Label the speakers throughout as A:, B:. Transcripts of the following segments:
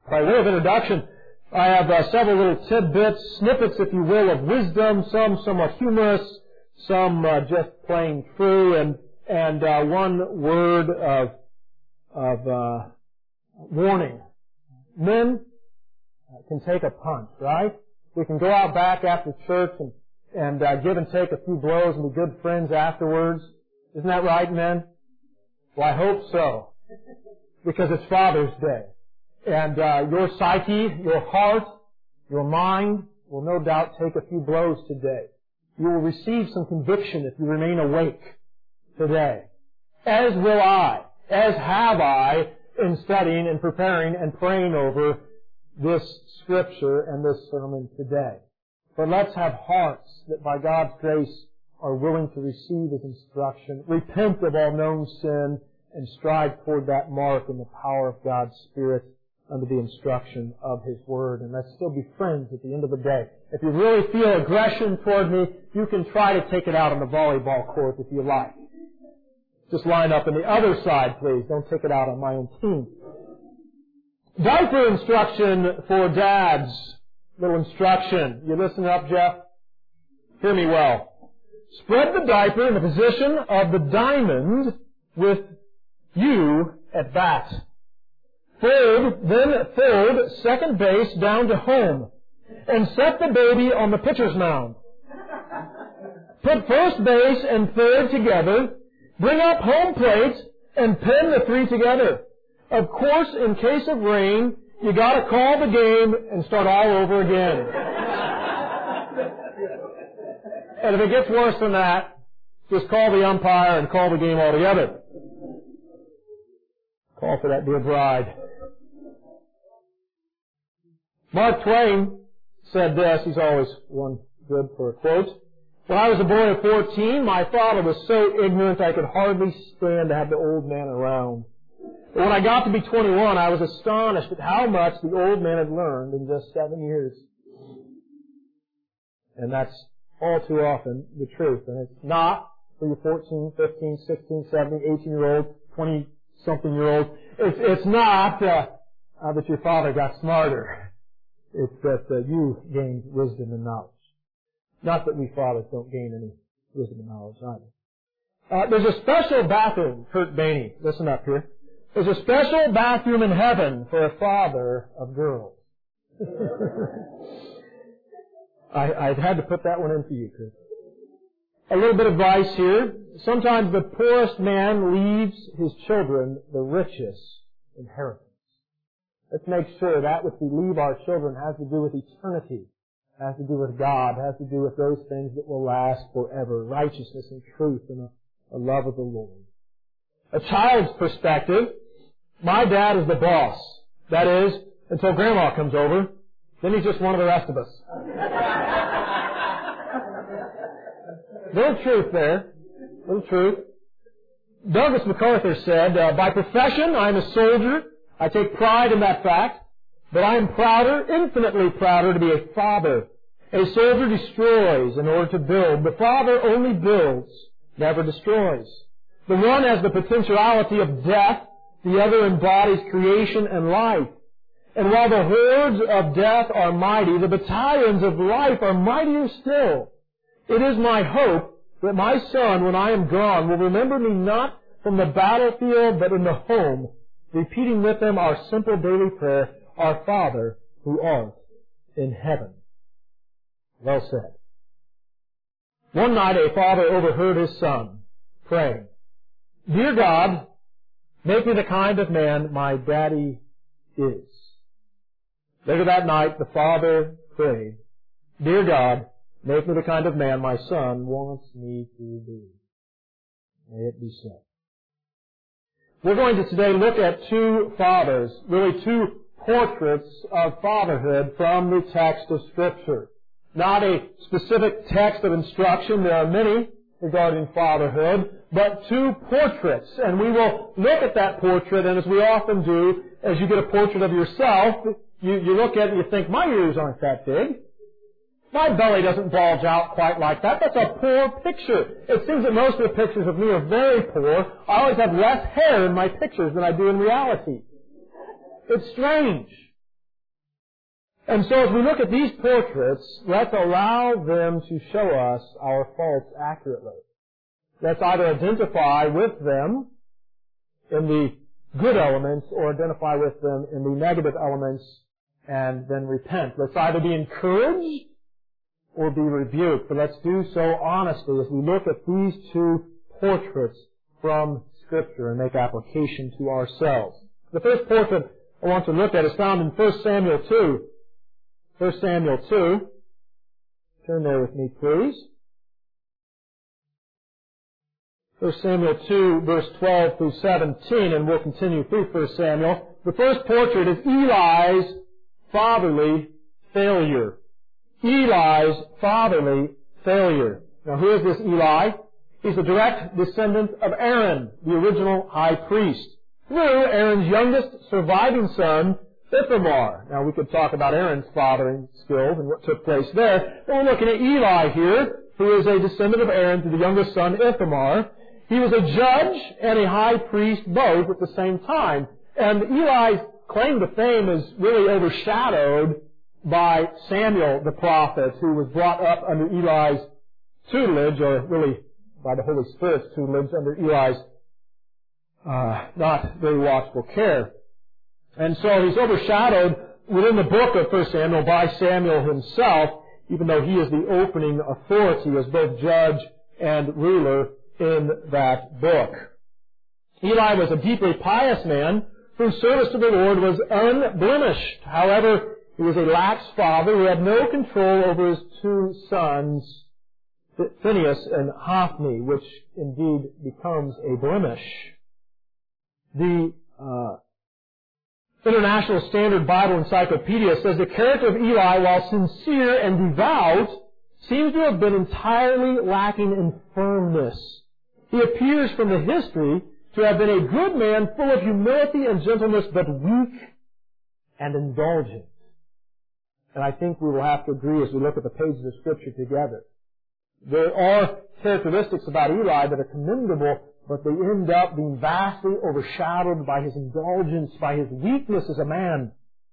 A: By way of introduction, I have several little tidbits, snippets, if you will, of wisdom, some somewhat humorous, some just plain true, and one word of warning. Men can take a punch, right? We can go out back after church and give and take a few blows and be good friends afterwards. Isn't that right, men? Well, I hope so, because it's Father's Day. And your psyche, your heart, your mind will no doubt take a few blows today. You will receive some conviction if you remain awake today. As will I, as have I, in studying and preparing and praying over this Scripture and this sermon today. But let's have hearts that by God's grace are willing to receive His instruction, repent of all known sin, and strive toward that mark in the power of God's Spirit under the instruction of His Word. And let's still be friends at the end of the day. If you really feel aggression toward me, you can try to take it out on the volleyball court if you like. Just line up on the other side, please. Don't take it out on my own team. Diaper instruction for dads. Little instruction. You listen up, Jeff? Hear me well. Spread the diaper in the position of the diamond with you at bat. Then fold second base down to home and set the baby on the pitcher's mound. Put first base and third together, bring up home plate, and pin the three together. Of course, in case of rain, you gotta call the game and start all over again. And if it gets worse than that, just call the umpire and call the game altogether. Call for that dear bride. Mark Twain said this. He's always one good for a quote. When I was a boy of 14, my father was so ignorant I could hardly stand to have the old man around. But when I got to be 21, I was astonished at how much the old man had learned in just 7 years. And that's all too often the truth. And it's not for your 14, 15, 16, 17, 18-year-old, 20-something-year-old. It's not that your father got smarter. It's that you gained wisdom and knowledge. Not that we fathers don't gain any wisdom and knowledge either. There's a special bathroom, Kurt Bainey, listen up here. There's a special bathroom in heaven for a father of girls. I've had to put that one in for you, Kurt. A little bit of advice here. Sometimes the poorest man leaves his children the richest inheritance. Let's make sure that which we leave our children has to do with eternity, has to do with God, has to do with those things that will last forever, righteousness and truth and a love of the Lord. A child's perspective, my dad is the boss. That is, until Grandma comes over, then he's just one of the rest of us. Little truth there. Little truth. Douglas MacArthur said, by profession, I'm a soldier. I take pride in that fact, but I am prouder, infinitely prouder, to be a father. A soldier destroys in order to build. The father only builds, never destroys. The one has the potentiality of death, the other embodies creation and life. And while the hordes of death are mighty, the battalions of life are mightier still. It is my hope that my son, when I am gone, will remember me not from the battlefield, but in the home, repeating with them our simple daily prayer, Our Father who art in heaven. Well said. One night a father overheard his son praying, Dear God, make me the kind of man my daddy is. Later that night the father prayed, Dear God, make me the kind of man my son wants me to be. May it be so. We're going to today look at two fathers, really two portraits of fatherhood from the text of Scripture. Not a specific text of instruction, there are many regarding fatherhood, but two portraits. And we will look at that portrait, and as we often do, as you get a portrait of yourself, you look at it and you think, my ears aren't that big. My belly doesn't bulge out quite like that. That's a poor picture. It seems that most of the pictures of me are very poor. I always have less hair in my pictures than I do in reality. It's strange. And so as we look at these portraits, let's allow them to show us our faults accurately. Let's either identify with them in the good elements or identify with them in the negative elements and then repent. Let's either be encouraged or be rebuked. But let's do so honestly as we look at these two portraits from Scripture and make application to ourselves. The first portrait I want to look at is found in 1 Samuel 2. 1 Samuel 2. Turn there with me, please. 1 Samuel 2, verse 12 through 17, and we'll continue through 1 Samuel. The first portrait is Eli's fatherly failure. Eli's fatherly failure. Now, who is this Eli? He's a direct descendant of Aaron, the original high priest, through Aaron's youngest surviving son, Ithamar. Now, we could talk about Aaron's fathering skills and what took place there, but we're looking at Eli here, who is a descendant of Aaron through the youngest son, Ithamar. He was a judge and a high priest both at the same time. And Eli's claim to fame is really overshadowed by Samuel the prophet, who was brought up under Eli's tutelage, or really by the Holy Spirit's tutelage, under Eli's not very watchful care. And so he's overshadowed within the book of 1 Samuel by Samuel himself, even though he is the opening authority as both judge and ruler in that book. Eli was a deeply pious man whose service to the Lord was unblemished. However, he was a lax father who had no control over his two sons, Phinehas and Hophni, which indeed becomes a blemish. The International Standard Bible Encyclopedia says the character of Eli, while sincere and devout, seems to have been entirely lacking in firmness. He appears from the history to have been a good man, full of humility and gentleness, but weak and indulgent. And I think we will have to agree as we look at the pages of Scripture together. There are characteristics about Eli that are commendable, but they end up being vastly overshadowed by his indulgence, by his weakness as a man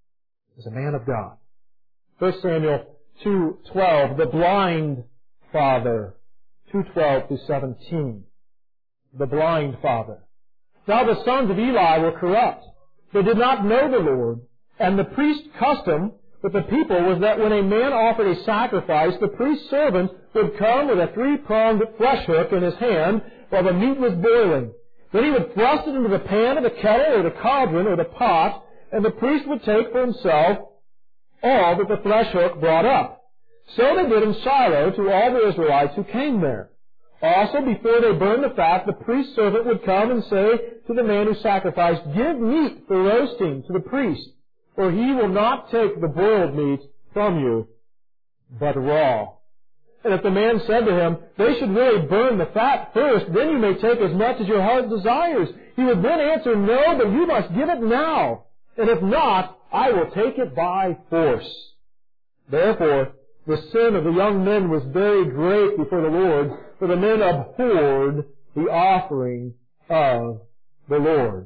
A: of God. 1 Samuel 2:12, the blind father, 2:12 through 17. The blind father. Now the sons of Eli were corrupt. They did not know the Lord, and the priest's custom with the people was that when a man offered a sacrifice, the priest's servant would come with a three-pronged flesh hook in his hand while the meat was boiling. Then he would thrust it into the pan or the kettle or the cauldron or the pot, and the priest would take for himself all that the flesh hook brought up. So they did in Shiloh to all the Israelites who came there. Also, before they burned the fat, the priest's servant would come and say to the man who sacrificed, "Give meat for roasting to the priest, for he will not take the boiled meat from you, but raw." And if the man said to him, "They should really burn the fat first, then you may take as much as your heart desires," he would then answer, "No, but you must give it now, and if not, I will take it by force." Therefore, the sin of the young men was very great before the Lord, for the men abhorred the offering of the Lord.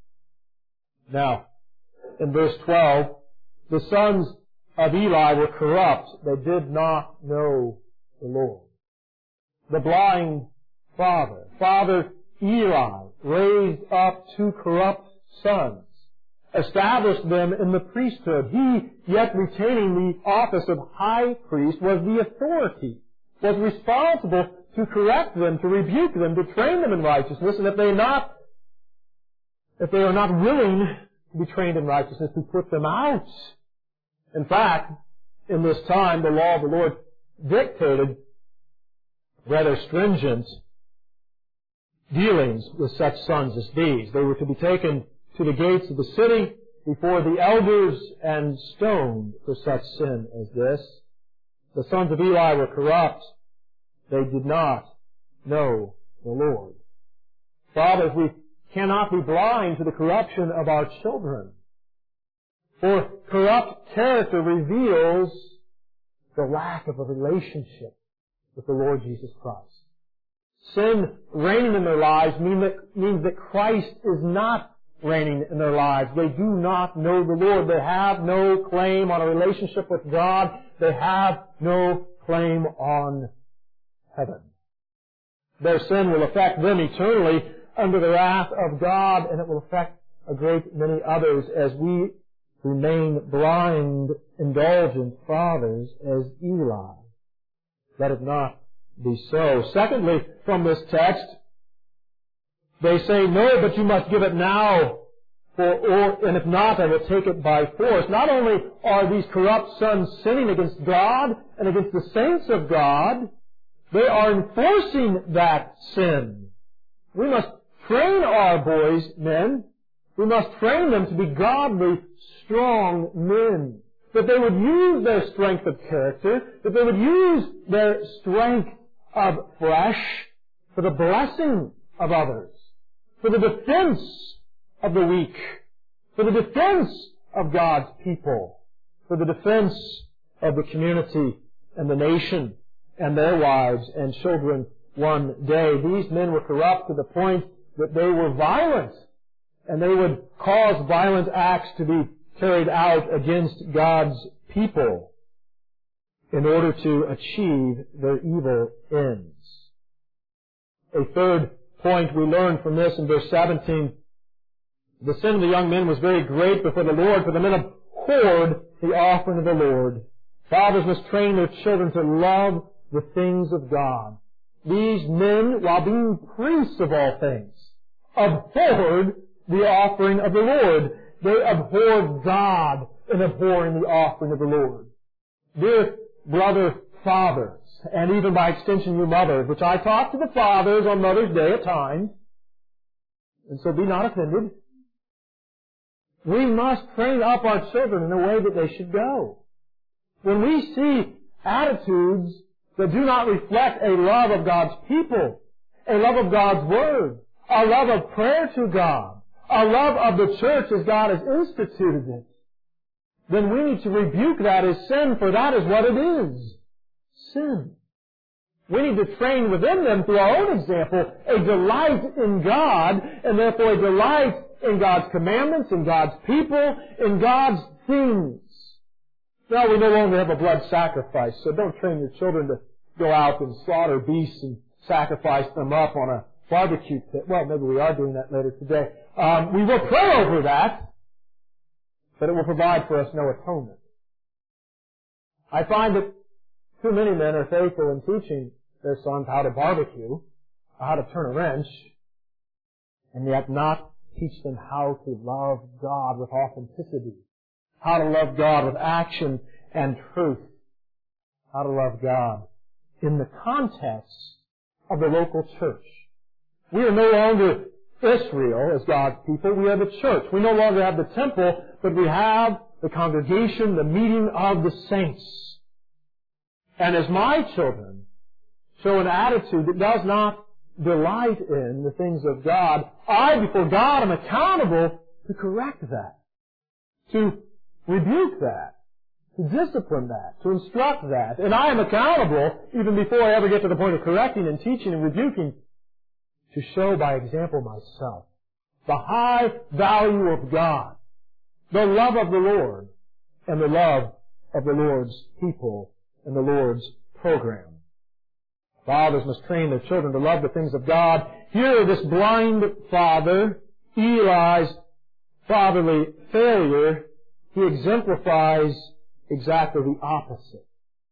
A: Now, in verse 12, the sons of Eli were corrupt. They did not know the Lord. The blind father, Father Eli, raised up two corrupt sons, established them in the priesthood. He, yet retaining the office of high priest, was the authority, was responsible to correct them, to rebuke them, to train them in righteousness, and if they are not willing to be trained in righteousness, to put them out. In fact, in this time, the law of the Lord dictated rather stringent dealings with such sons as these. They were to be taken to the gates of the city before the elders and stoned for such sin as this. The sons of Eli were corrupt. They did not know the Lord. Fathers, we cannot be blind to the corruption of our children. For corrupt character reveals the lack of a relationship with the Lord Jesus Christ. Sin reigning in their lives means that Christ is not reigning in their lives. They do not know the Lord. They have no claim on a relationship with God. They have no claim on heaven. Their sin will affect them eternally under the wrath of God, and it will affect a great many others as we remain blind, indulgent fathers as Eli. Let it not be so. Secondly, from this text, they say, no, but you must give it now, and if not, I will take it by force. Not only are these corrupt sons sinning against God and against the saints of God, they are enforcing that sin. We must train our boys, men. We must train them to be godly, strong men. That they would use their strength of character, that they would use their strength of flesh for the blessing of others, for the defense of the weak, for the defense of God's people, for the defense of the community and the nation and their wives and children one day. These men were corrupt to the point that they were violent, and they would cause violent acts to be carried out against God's people in order to achieve their evil ends. A third point we learn from this in verse 17, the sin of the young men was very great before the Lord, for the men abhorred the offering of the Lord. Fathers must train their children to love the things of God. These men, while being priests of all things, abhorred the offering of the Lord. They abhorred God in abhorring the offering of the Lord. Dear brother fathers, and even by extension you mothers, which I talk to the fathers on Mother's Day at times, and so be not offended, we must train up our children in the way that they should go. When we see attitudes that do not reflect a love of God's people, a love of God's Word, a love of prayer to God, a love of the church as God has instituted it, then we need to rebuke that as sin, for that is what it is. Sin. We need to train within them, through our own example, a delight in God, and therefore a delight in God's commandments, in God's people, in God's things. Now, we no longer have a blood sacrifice, so don't train your children to go out and slaughter beasts and sacrifice them up on a barbecue pit. Well, maybe we are doing that later today. We will pray over that, but it will provide for us no atonement. I find that too many men are faithful in teaching their sons how to barbecue, how to turn a wrench, and yet not teach them how to love God with authenticity, how to love God with action and truth, how to love God in the context of the local church. We are no longer Israel as God's people. We are the church. We no longer have the temple, but we have the congregation, the meeting of the saints. And as my children show an attitude that does not delight in the things of God, I, before God, am accountable to correct that, to rebuke that, to discipline that, to instruct that. And I am accountable, even before I ever get to the point of correcting and teaching and rebuking, to show by example myself the high value of God, the love of the Lord, and the love of the Lord's people and the Lord's program. Fathers must train their children to love the things of God. Here, this blind father, Eli's fatherly failure, he exemplifies exactly the opposite.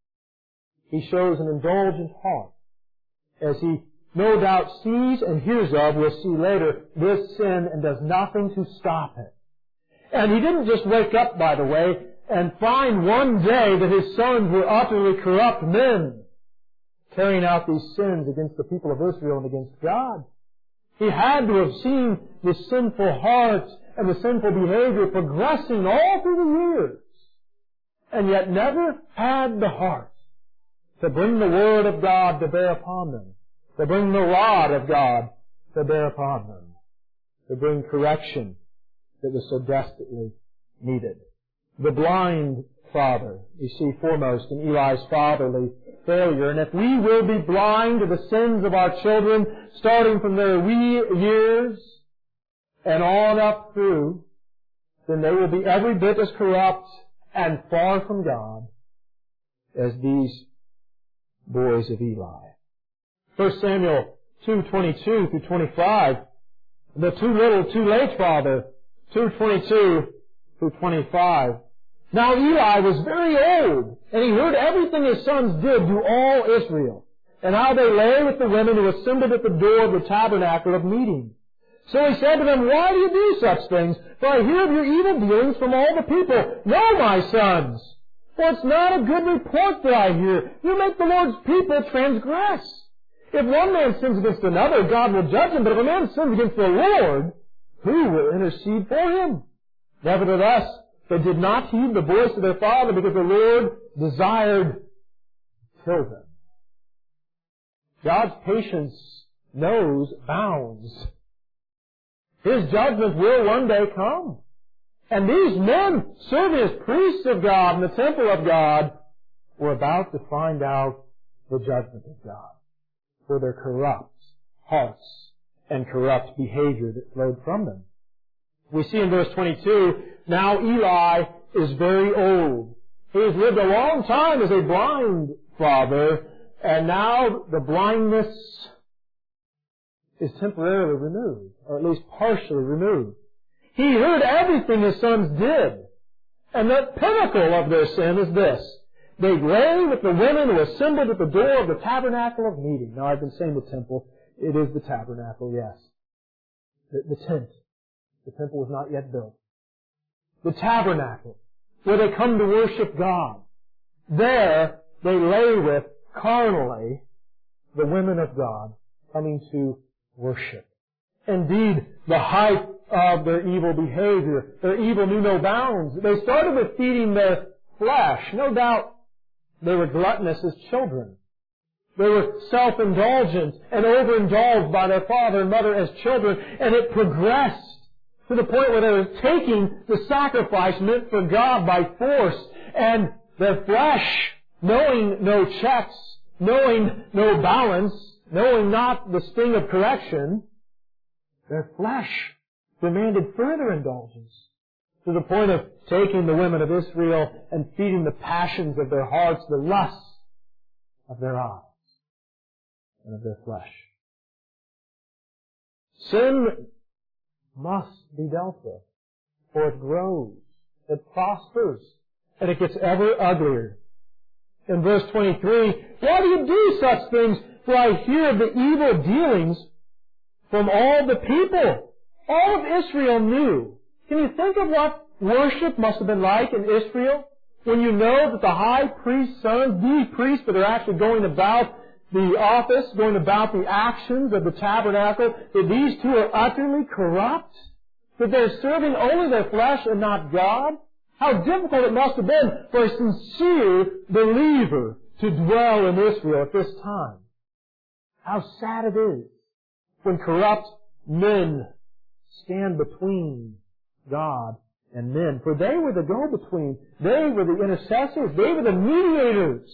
A: He shows an indulgent heart as he no doubt sees and hears of, we'll see later, this sin and does nothing to stop it. And he didn't just wake up, by the way, and find one day that his sons were utterly corrupt men, carrying out these sins against the people of Israel and against God. He had to have seen the sinful heart and the sinful behavior progressing all through the years, and yet never had the heart to bring the Word of God to bear upon them, to bring the rod of God to bear upon them, to bring correction that was so desperately needed. The blind father, you see foremost in Eli's fatherly failure. And if we will be blind to the sins of our children, starting from their wee years, and on up through, then they will be every bit as corrupt and far from God as these boys of Eli. 1 Samuel 2:22 through 25. The too little, too late, Father. 2:22 through 25. Now Eli was very old, and he heard everything his sons did to all Israel, and how they lay with the women who assembled at the door of the tabernacle of meeting. So he said to them, Why do you do such things? For I hear of your evil dealings from all the people. No, my sons, for it's not a good report that I hear. You make the Lord's people transgress. If one man sins against another, God will judge him. But if a man sins against the Lord, who will intercede for him? Nevertheless, they did not heed the voice of their father, because the Lord desired to kill them. God's patience knows bounds. His judgment will one day come. And these men, serving as priests of God in the temple of God, were about to find out the judgment of God for their corrupt hearts and corrupt behavior that flowed from them. We see in verse 22, now Eli is very old. He has lived a long time as a blind father, and now the blindness is temporarily removed, or at least partially removed. He heard everything his sons did. And the pinnacle of their sin is this. They lay with the women who assembled at the door of the tabernacle of meeting. Now, I've been saying the temple. It is the tabernacle, yes. The tent. The temple was not yet built. The tabernacle, where they come to worship God. There, they lay with, carnally, the women of God coming to worship. Indeed, the height of their evil behavior. Their evil knew no bounds. They started with feeding their flesh. No doubt they were gluttonous as children. They were self-indulgent and overindulged by their father and mother as children, and it progressed to the point where they were taking the sacrifice meant for God by force, and their flesh, knowing no checks, knowing no balance, knowing not the sting of correction, their flesh demanded further indulgence to the point of taking the women of Israel and feeding the passions of their hearts, the lusts of their eyes and of their flesh. Sin must be dealt with, for it grows, it prospers, and it gets ever uglier. In verse 23, why do you do such things? For I hear of the evil dealings from all the people. All of Israel knew. Can you think of what worship must have been like in Israel? When you know that the high priest's sons, the priests that are actually going about the office, going about the actions of the tabernacle, that these two are utterly corrupt? That they're serving only their flesh and not God? How difficult it must have been for a sincere believer to dwell in Israel at this time. How sad it is when corrupt men stand between God and men. For they were the go-between. They were the intercessors. They were the mediators.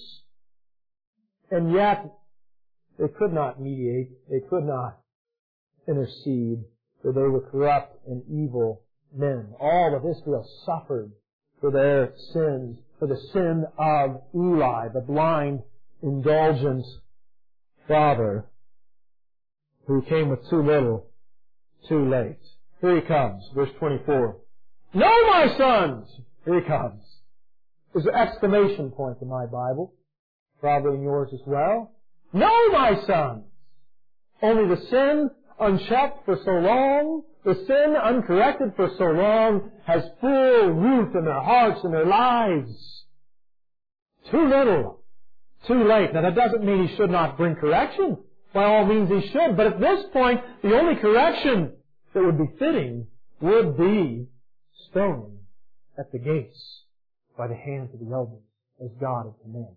A: And yet, they could not mediate. They could not intercede. For they were corrupt and evil men. All of Israel suffered for their sins, for the sin of Eli, the blind, indulgent father who came with too little, too late. Here he comes, verse 24. No, my sons! Here he comes. There's an exclamation point in my Bible, probably in yours as well. No, my sons! Only the sin unchecked for so long, the sin uncorrected for so long, has full root in their hearts and their lives. Too little, too late. Now that doesn't mean he should not bring correction. By all means he should. But at this point, the only correction that would be fitting would be stoning at the gates by the hands of the elders, as God had commanded.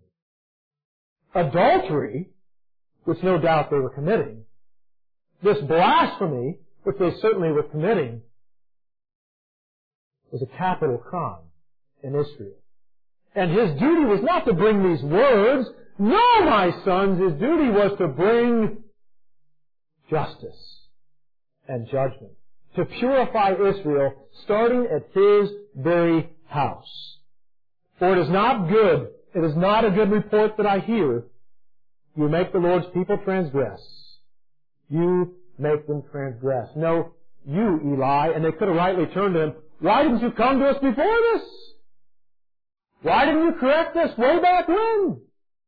A: Adultery, which no doubt they were committing, this blasphemy, which they certainly were committing, was a capital crime in Israel. And his duty was not to bring these words. No, my sons, his duty was to bring justice and judgment, to purify Israel, starting at his very house. For it is not good, it is not a good report that I hear. You make the Lord's people transgress. You make them transgress. No, you, Eli, and they could have rightly turned to him, why didn't you come to us before this? Why didn't you correct us way back when?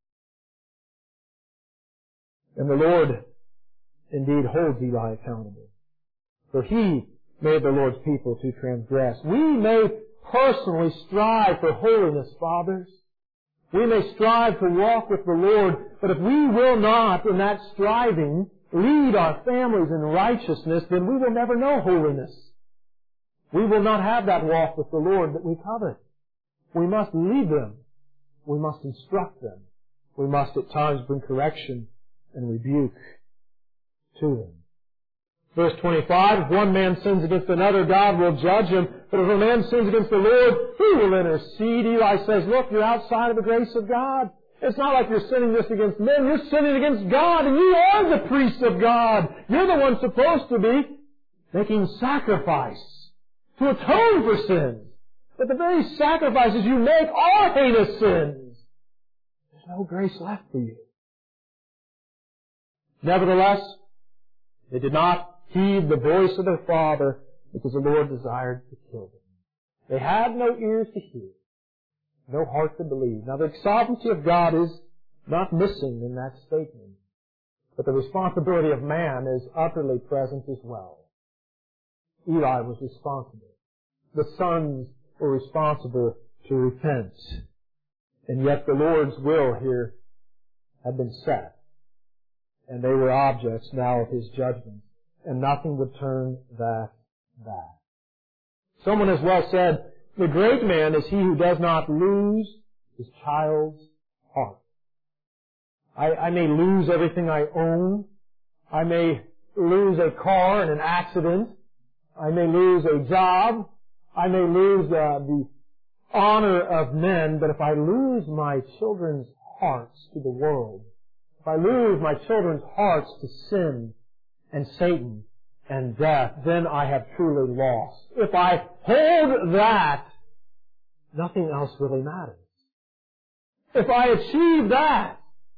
A: And the Lord indeed holds Eli accountable. For he made the Lord's people to transgress. We may personally strive for holiness, fathers. We may strive to walk with the Lord, but if we will not, in that striving, lead our families in righteousness, then we will never know holiness. We will not have that walk with the Lord that we covet. We must lead them. We must instruct them. We must at times bring correction and rebuke to them. Verse 25, if one man sins against another, God will judge him. But if a man sins against the Lord, who will intercede? Eli says, look, you're outside of the grace of God. It's not like you're sinning just against men. You're sinning against God, and you are the priests of God. You're the one supposed to be making sacrifice to atone for sins. But the very sacrifices you make are heinous sins. There's no grace left for you. Nevertheless, they did not heed the voice of their father because the Lord desired to kill them. They had no ears to hear, no heart to believe. Now the sovereignty of God is not missing in that statement, but the responsibility of man is utterly present as well. Eli was responsible. The sons were responsible to repent. And yet the Lord's will here had been set. And they were objects now of His judgment. And nothing would turn that back. Someone has well said, the great man is he who does not lose his child's heart. I may lose everything I own. I may lose a car in an accident. I may lose a job. I may lose the honor of men. But if I lose my children's hearts to the world, if I lose my children's hearts to sin and Satan and death, then I have truly lost. If I hold that, nothing else really matters. If I achieve that,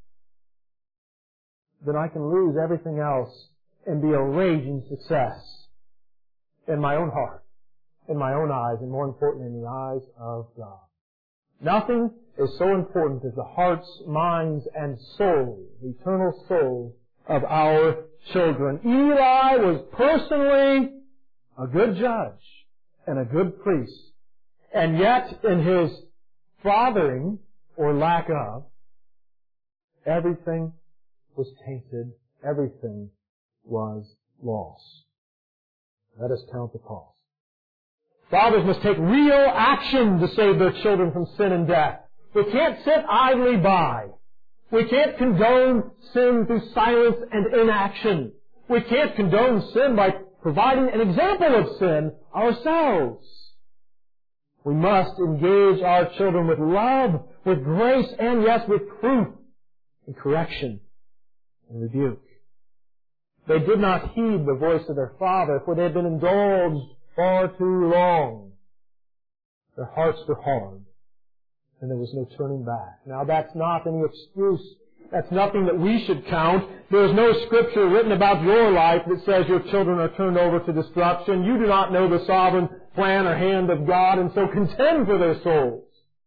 A: then I can lose everything else and be a raging success in my own heart, in my own eyes, and more importantly, in the eyes of God. Nothing is so important as the hearts, minds, and souls, the eternal souls of our children. Eli was personally a good judge and a good priest. And yet, in his fathering, or lack of, everything was tainted. Everything was lost. Let us count the cost. Fathers must take real action to save their children from sin and death. We can't sit idly by. We can't condone sin through silence and inaction. We can't condone sin by providing an example of sin ourselves. We must engage our children with love, with grace, and yes, with truth, and correction, and rebuke. They did not heed the voice of their father, for they had been indulged far too long. Their hearts were hard, and there was no turning back. Now that's not any excuse. That's nothing that we should count. There is no scripture written about your life that says your children are turned over to destruction. You do not know the sovereign plan or hand of God, and so contend for their souls.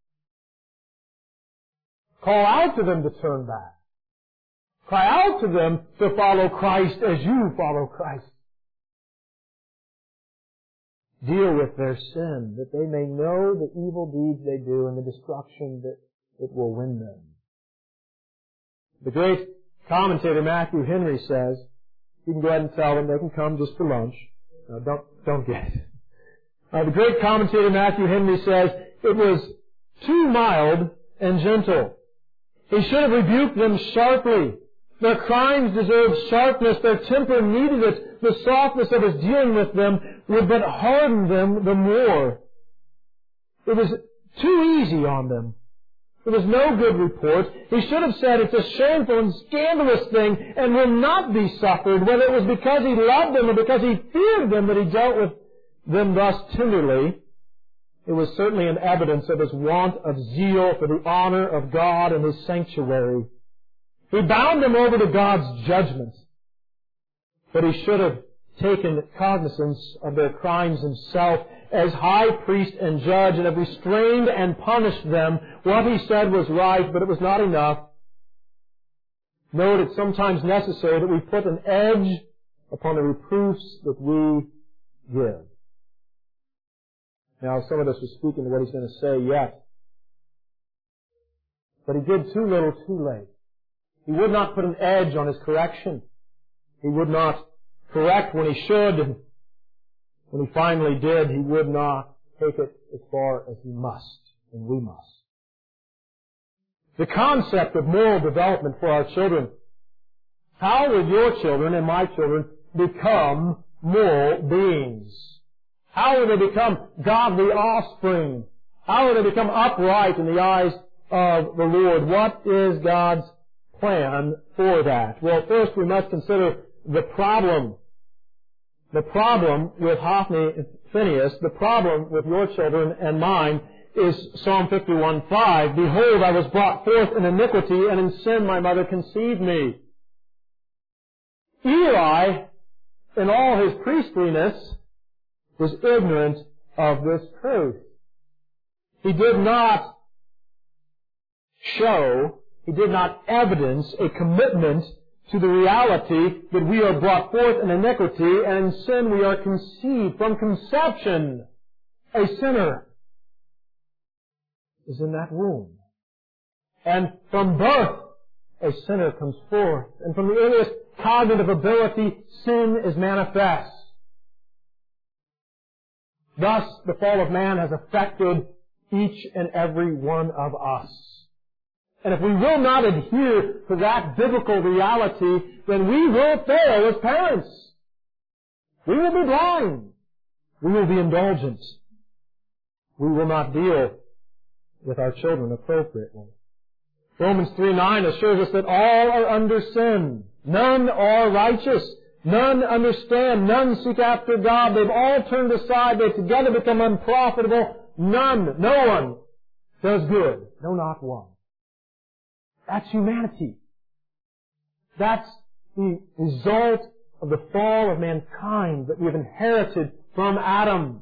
A: Call out to them to turn back. Cry out to them to follow Christ as you follow Christ. Deal with their sin, that they may know the evil deeds they do and the destruction that it will win them. The great commentator Matthew Henry says, you can go ahead and tell them they can come just for lunch. No, don't get it. The great commentator Matthew Henry says, it was too mild and gentle. He should have rebuked them sharply. Their crimes deserved sharpness. Their temper needed it. The softness of his dealing with them would but harden them the more. It was too easy on them. There was no good report. He should have said it's a shameful and scandalous thing and will not be suffered, whether it was because he loved them or because he feared them that he dealt with them thus tenderly. It was certainly an evidence of his want of zeal for the honor of God and His sanctuary. He bound them over to God's judgment, but he should have taken cognizance of their crimes himself as high priest and judge and have restrained and punished them. What he said was right, but it was not enough. Note, it's sometimes necessary that we put an edge upon the reproofs that we give. Now, some of us are speaking to what he's going to say yet. But he did too little too late. He would not put an edge on his correction. He would not correct when he should. And when he finally did, he would not take it as far as he must, and we must. The concept of moral development for our children. How will your children and my children become moral beings? How will they become godly offspring? How will they become upright in the eyes of the Lord? What is God's plan for that? Well, first we must consider the problem. The problem with Hophni and Phinehas, the problem with your children and mine, is Psalm 51:5. Behold, I was brought forth in iniquity, and in sin my mother conceived me. Eli, in all his priestliness, was ignorant of this truth. He did not show, he did not evidence a commitment to the reality that we are brought forth in iniquity, and in sin we are conceived. From conception, a sinner is in that womb. And from birth, a sinner comes forth. And from the earliest cognitive ability, sin is manifest. Thus, the fall of man has affected each and every one of us. And if we will not adhere to that biblical reality, then we will fail as parents. We will be blind. We will be indulgent. We will not deal with our children appropriately. Romans 3:9 assures us that all are under sin. None are righteous. None understand. None seek after God. They've all turned aside. They've together become unprofitable. None, no one does good. No, not one. That's humanity. That's the result of the fall of mankind that we have inherited from Adam.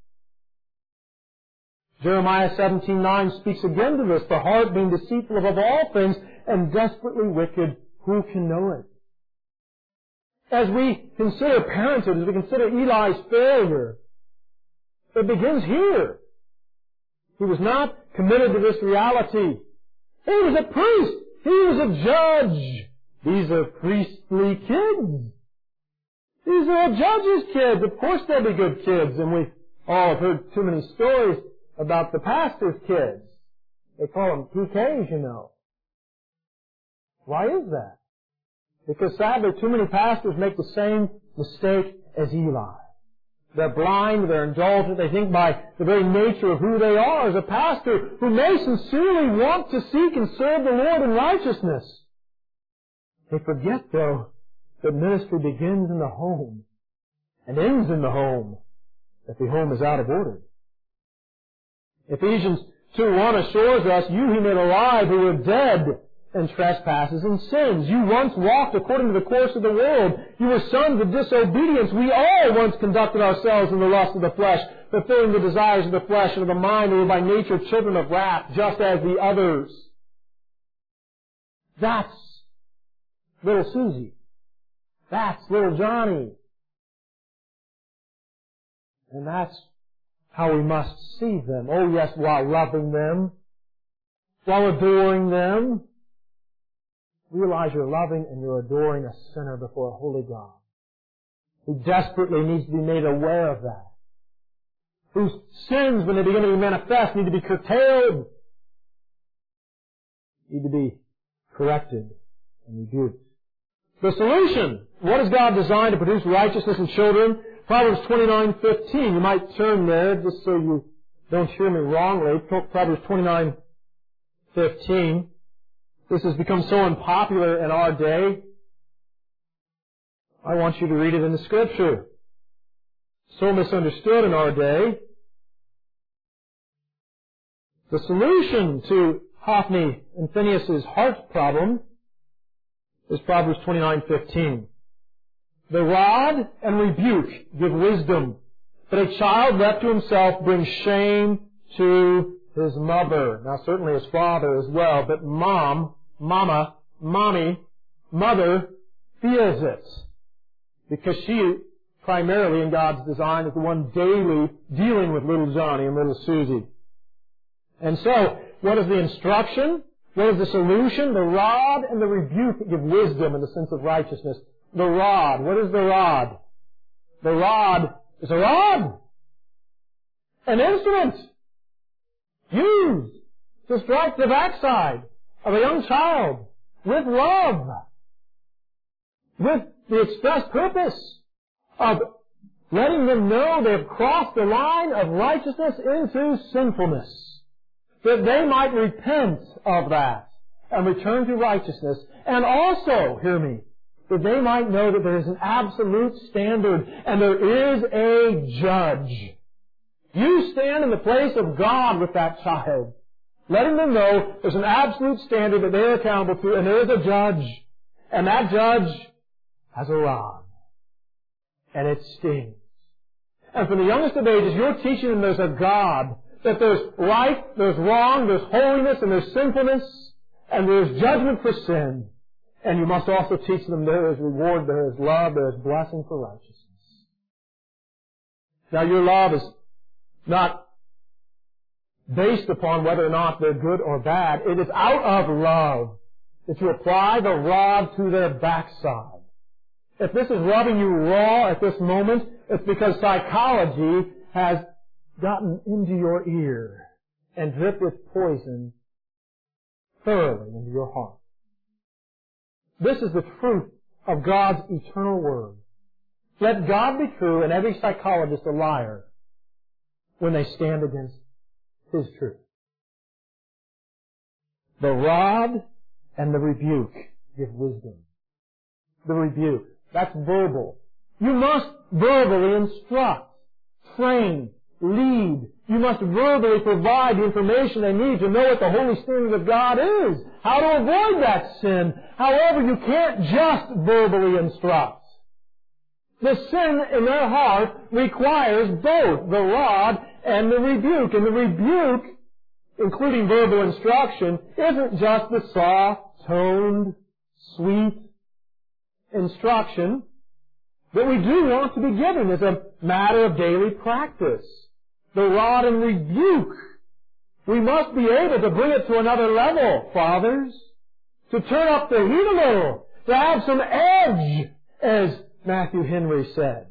A: Jeremiah 17:9 speaks again to this. The heart being deceitful above all things and desperately wicked, who can know it? As we consider parenthood, as we consider Eli's failure, it begins here. He was not committed to this reality. He was a priest. He was a judge. These are priestly kids. These are a judge's kids. Of course they'll be good kids. And we all have heard too many stories about the pastor's kids. They call them PKs, you know. Why is that? Because sadly, too many pastors make the same mistake as Eli. They're blind, they're indulgent, they think by the very nature of who they are as a pastor who may sincerely want to seek and serve the Lord in righteousness. They forget, though, that ministry begins in the home and ends in the home if the home is out of order. Ephesians 2:1 assures us, you who made alive who were dead in trespasses and sins. You once walked according to the course of the world. You were sons of disobedience. We all once conducted ourselves in the lust of the flesh, fulfilling the desires of the flesh and of the mind, and were by nature children of wrath, just as the others. That's little Susie. That's little Johnny. And that's how we must see them. Oh yes, while loving them, while adoring them. Realize you're loving and you're adoring a sinner before a holy God who desperately needs to be made aware of that. Whose sins, when they begin to be manifest, need to be curtailed, need to be corrected and rebuked. The solution. What has God designed to produce righteousness in children? Proverbs 29:15. You might turn there just so you don't hear me wrongly. Proverbs 29:15 15. This has become so unpopular in our day. I want you to read it in the Scripture. So misunderstood in our day. The solution to Hophni and Phinehas' heart problem is Proverbs 29:15. The rod and rebuke give wisdom, but a child left to himself brings shame to his mother. Now certainly his father as well, but mama, mommy, mother feels it. Because she, primarily in God's design, is the one daily dealing with little Johnny and little Susie. And so, what is the instruction? What is the solution? The rod and the rebuke give wisdom in the sense of righteousness. The rod. What is the rod? The rod is a rod. An instrument used to strike the backside of a young child with love. With the express purpose of letting them know they've crossed the line of righteousness into sinfulness. That they might repent of that and return to righteousness. And also, hear me, that they might know that there is an absolute standard and there is a judge. You stand in the place of God with that child, letting them know there's an absolute standard that they're accountable to, and there is a judge. And that judge has a rod. And it stings. And from the youngest of ages, you're teaching them there's a God, that there's right, there's wrong, there's holiness, and there's sinfulness, and there's judgment for sin. And you must also teach them there is reward, there is love, there is blessing for righteousness. Now your love is not based upon whether or not they're good or bad. It is out of love that you apply the rod to their backside. If this is rubbing you raw at this moment, it's because psychology has gotten into your ear and dripped its poison thoroughly into your heart. This is the truth of God's eternal Word. Let God be true and every psychologist a liar when they stand against His truth. The rod and the rebuke give wisdom. The rebuke. That's verbal. You must verbally instruct, train, lead. You must verbally provide the information they need to know what the Holy Spirit of God is, how to avoid that sin. However, you can't just verbally instruct. The sin in their heart requires both the rod and the rebuke. And the rebuke, including verbal instruction, isn't just the soft-toned, sweet instruction that we do want to be given as a matter of daily practice. The rod and rebuke. We must be able to bring it to another level, fathers. To turn up the heat a little. To have some edge, as Matthew Henry said.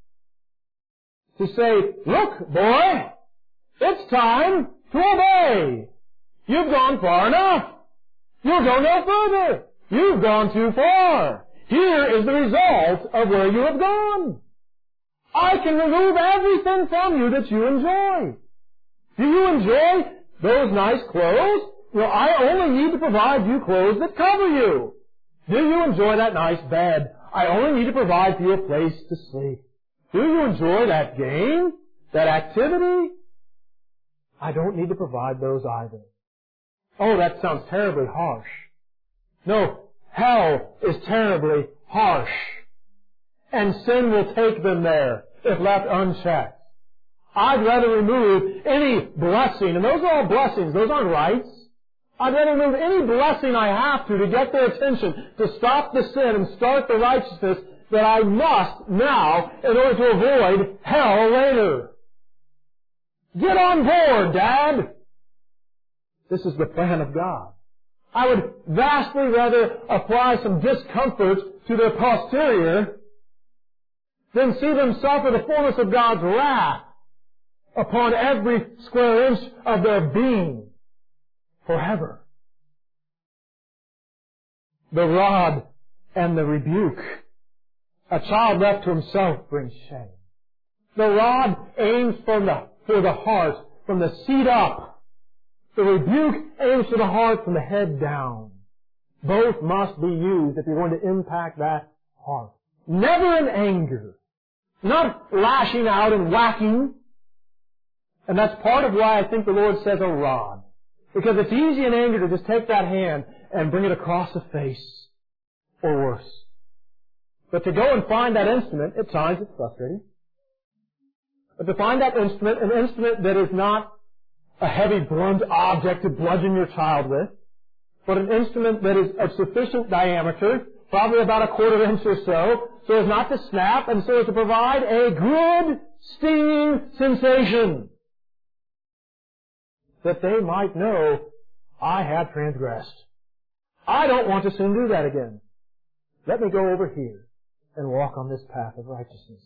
A: To say, look, boy, it's time to obey. You've gone far enough. You'll go no further. You've gone too far. Here is the result of where you have gone. I can remove everything from you that you enjoy. Do you enjoy those nice clothes? Well, I only need to provide you clothes that cover you. Do you enjoy that nice bed? I only need to provide for you a place to sleep. Do you enjoy that game? That activity? I don't need to provide those either. Oh, that sounds terribly harsh. No, hell is terribly harsh. And sin will take them there if left unchecked. I'd rather remove any blessing, and those are all blessings, those aren't rights. I'd rather remove any blessing I have to get their attention, to stop the sin and start the righteousness that I must now in order to avoid hell later. Get on board, Dad! This is the plan of God. I would vastly rather apply some discomfort to their posterior than see them suffer the fullness of God's wrath upon every square inch of their being forever. The rod and the rebuke. A child left to himself brings shame. The rod aims for the heart, from the seat up. The rebuke aims for the heart from the head down. Both must be used if you're going to impact that heart. Never in anger. Not lashing out and whacking. And that's part of why I think the Lord says a rod. Because it's easy in anger to just take that hand and bring it across the face. Or worse. But to go and find that instrument, at times it's frustrating. But to find that instrument, an instrument that is not a heavy, blunt object to bludgeon your child with, but an instrument that is of sufficient diameter, probably about a quarter inch or so as not to snap and so as to provide a good, stinging sensation. That they might know, I have transgressed. I don't want to soon do that again. Let me go over here and walk on this path of righteousness.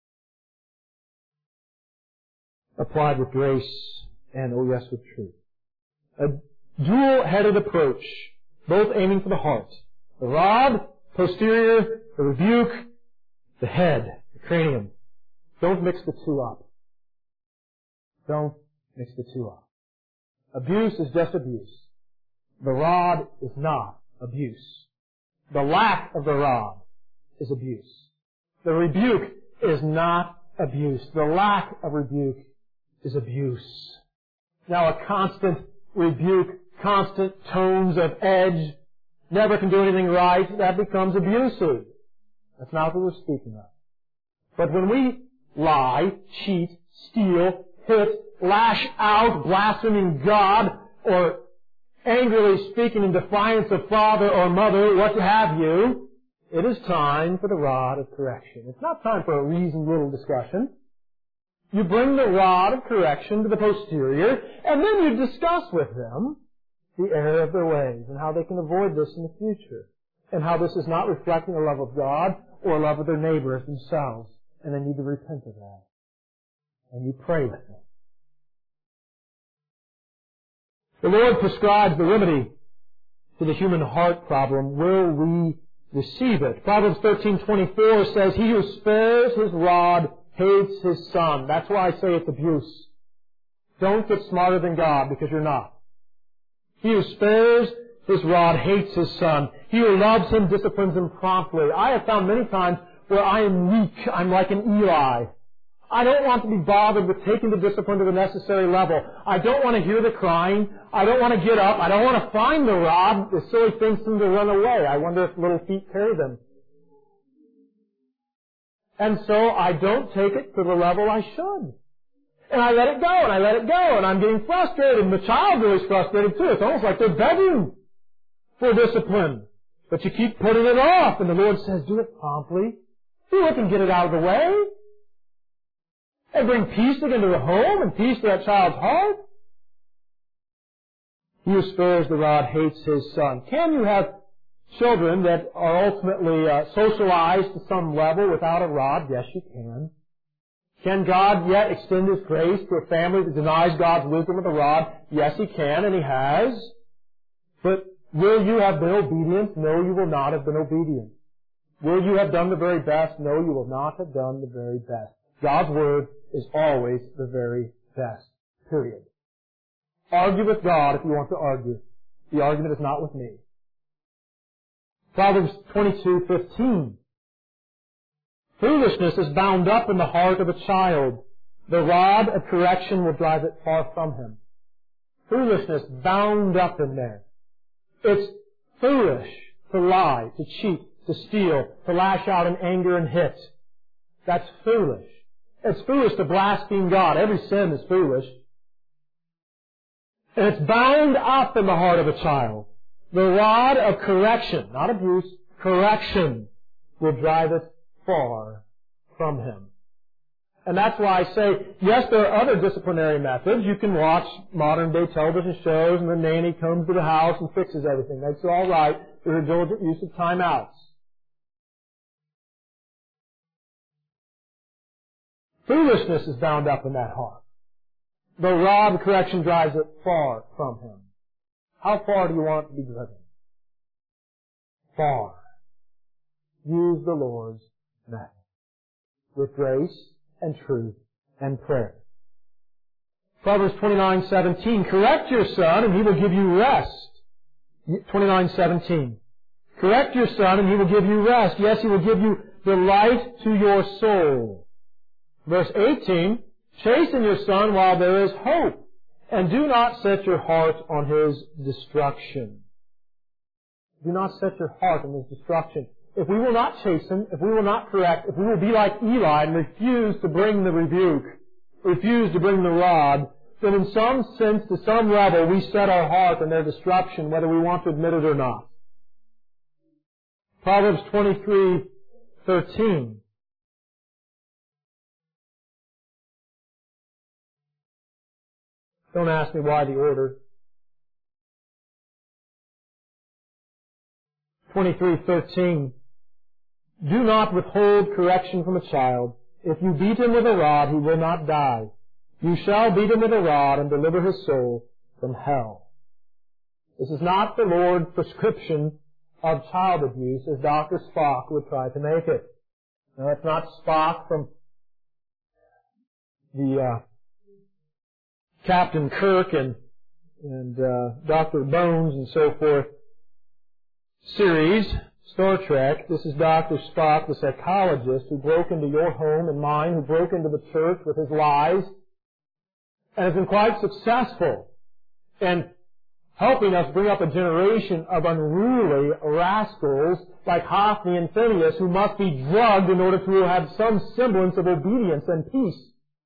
A: Applied with grace and, oh yes, with truth. A dual-headed approach, both aiming for the heart. The rod, posterior, the rebuke, the head, the cranium. Don't mix the two up. Don't mix the two up. Abuse is just abuse. The rod is not abuse. The lack of the rod is abuse. The rebuke is not abuse. The lack of rebuke is abuse. Now a constant rebuke, constant tones of edge, never can do anything right, that becomes abusive. That's not what we're speaking of. But when we lie, cheat, steal, hit, lash out, blaspheming God, or angrily speaking in defiance of father or mother, what have you, it is time for the rod of correction. It's not time for a reasoned little discussion. You bring the rod of correction to the posterior, and then you discuss with them the error of their ways and how they can avoid this in the future, and how this is not reflecting a love of God or a love of their neighbors themselves, and they need to repent of that. And you pray with them. The Lord prescribes the remedy to the human heart problem. Will we receive it? Proverbs 13:24 says, "He who spares his rod hates his son." That's why I say it's abuse. Don't get smarter than God, because you're not. He who spares his rod hates his son. He who loves him disciplines him promptly. I have found many times where I am weak. I'm like an Eli. I don't want to be bothered with taking the discipline to the necessary level. I don't want to hear the crying. I don't want to get up. I don't want to find the rod. The silly things seem to run away. I wonder if little feet carry them. And so I don't take it to the level I should. And I let it go, and I let it go, and I'm getting frustrated, and the child really is frustrated too. It's almost like they're begging for discipline. But you keep putting it off, and the Lord says, do it promptly. Do it and get it out of the way. And bring peace again to the home and peace to that child's heart. He who spares the rod hates his son. Can you have children that are ultimately socialized to some level without a rod? Yes, you can. Can God yet extend His grace to a family that denies God's wisdom with a rod? Yes, He can, and He has. But will you have been obedient? No, you will not have been obedient. Will you have done the very best? No, you will not have done the very best. God's Word is always the very best. Period. Argue with God if you want to argue. The argument is not with me. Proverbs 22:15. Foolishness is bound up in the heart of a child. The rod of correction will drive it far from him. Foolishness bound up in there. It's foolish to lie, to cheat, to steal, to lash out in anger and hit. That's foolish. It's foolish to blaspheme God. Every sin is foolish. And it's bound up in the heart of a child. The rod of correction, not abuse, correction, will drive it far from him. And that's why I say, yes, there are other disciplinary methods. You can watch modern-day television shows and the nanny comes to the house and fixes everything. That's all right. There's a diligent use of timeouts. Foolishness is bound up in that heart. The rod of correction drives it far from him. How far do you want to be driven? Far. Use the Lord's method with grace and truth and prayer. Proverbs 29:17, correct your son and he will give you rest. 29:17. Correct your son and he will give you rest. Yes, he will give you delight to your soul. Verse 18, chasten your son while there is hope, and do not set your heart on his destruction. Do not set your heart on his destruction. If we will not chasten, if we will not correct, if we will be like Eli and refuse to bring the rebuke, refuse to bring the rod, then in some sense, to some level, we set our heart on their destruction, whether we want to admit it or not. Proverbs 23:13. Don't ask me why the order. 23:13. Do not withhold correction from a child. If you beat him with a rod, he will not die. You shall beat him with a rod and deliver his soul from hell. This is not the Lord's prescription of child abuse, as Dr. Spock would try to make it. No, it's not Spock from the Captain Kirk and Dr. Bones and so forth series, Star Trek. This is Dr. Spock, the psychologist, who broke into your home and mine, who broke into the church with his lies, and has been quite successful in helping us bring up a generation of unruly rascals like Hophni and Phinehas, who must be drugged in order to have some semblance of obedience and peace.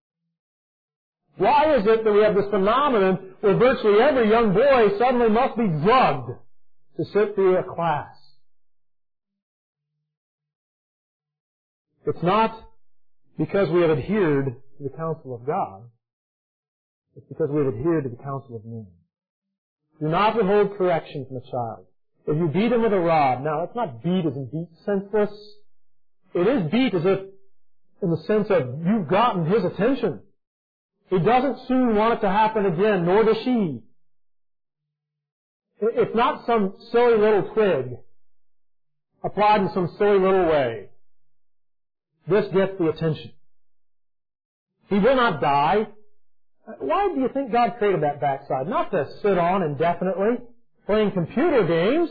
A: Why is it that we have this phenomenon where virtually every young boy suddenly must be drugged to sit through a class? It's not because we have adhered to the counsel of God. It's because we have adhered to the counsel of men. Do not withhold correction from a child. If you beat him with a rod, now it's not beat as in beat senseless. It is beat as if in the sense of you've gotten his attention. He doesn't soon want it to happen again, nor does she. It's not some silly little twig applied in some silly little way. This gets the attention. He will not die. Why do you think God created that backside? Not to sit on indefinitely, playing computer games.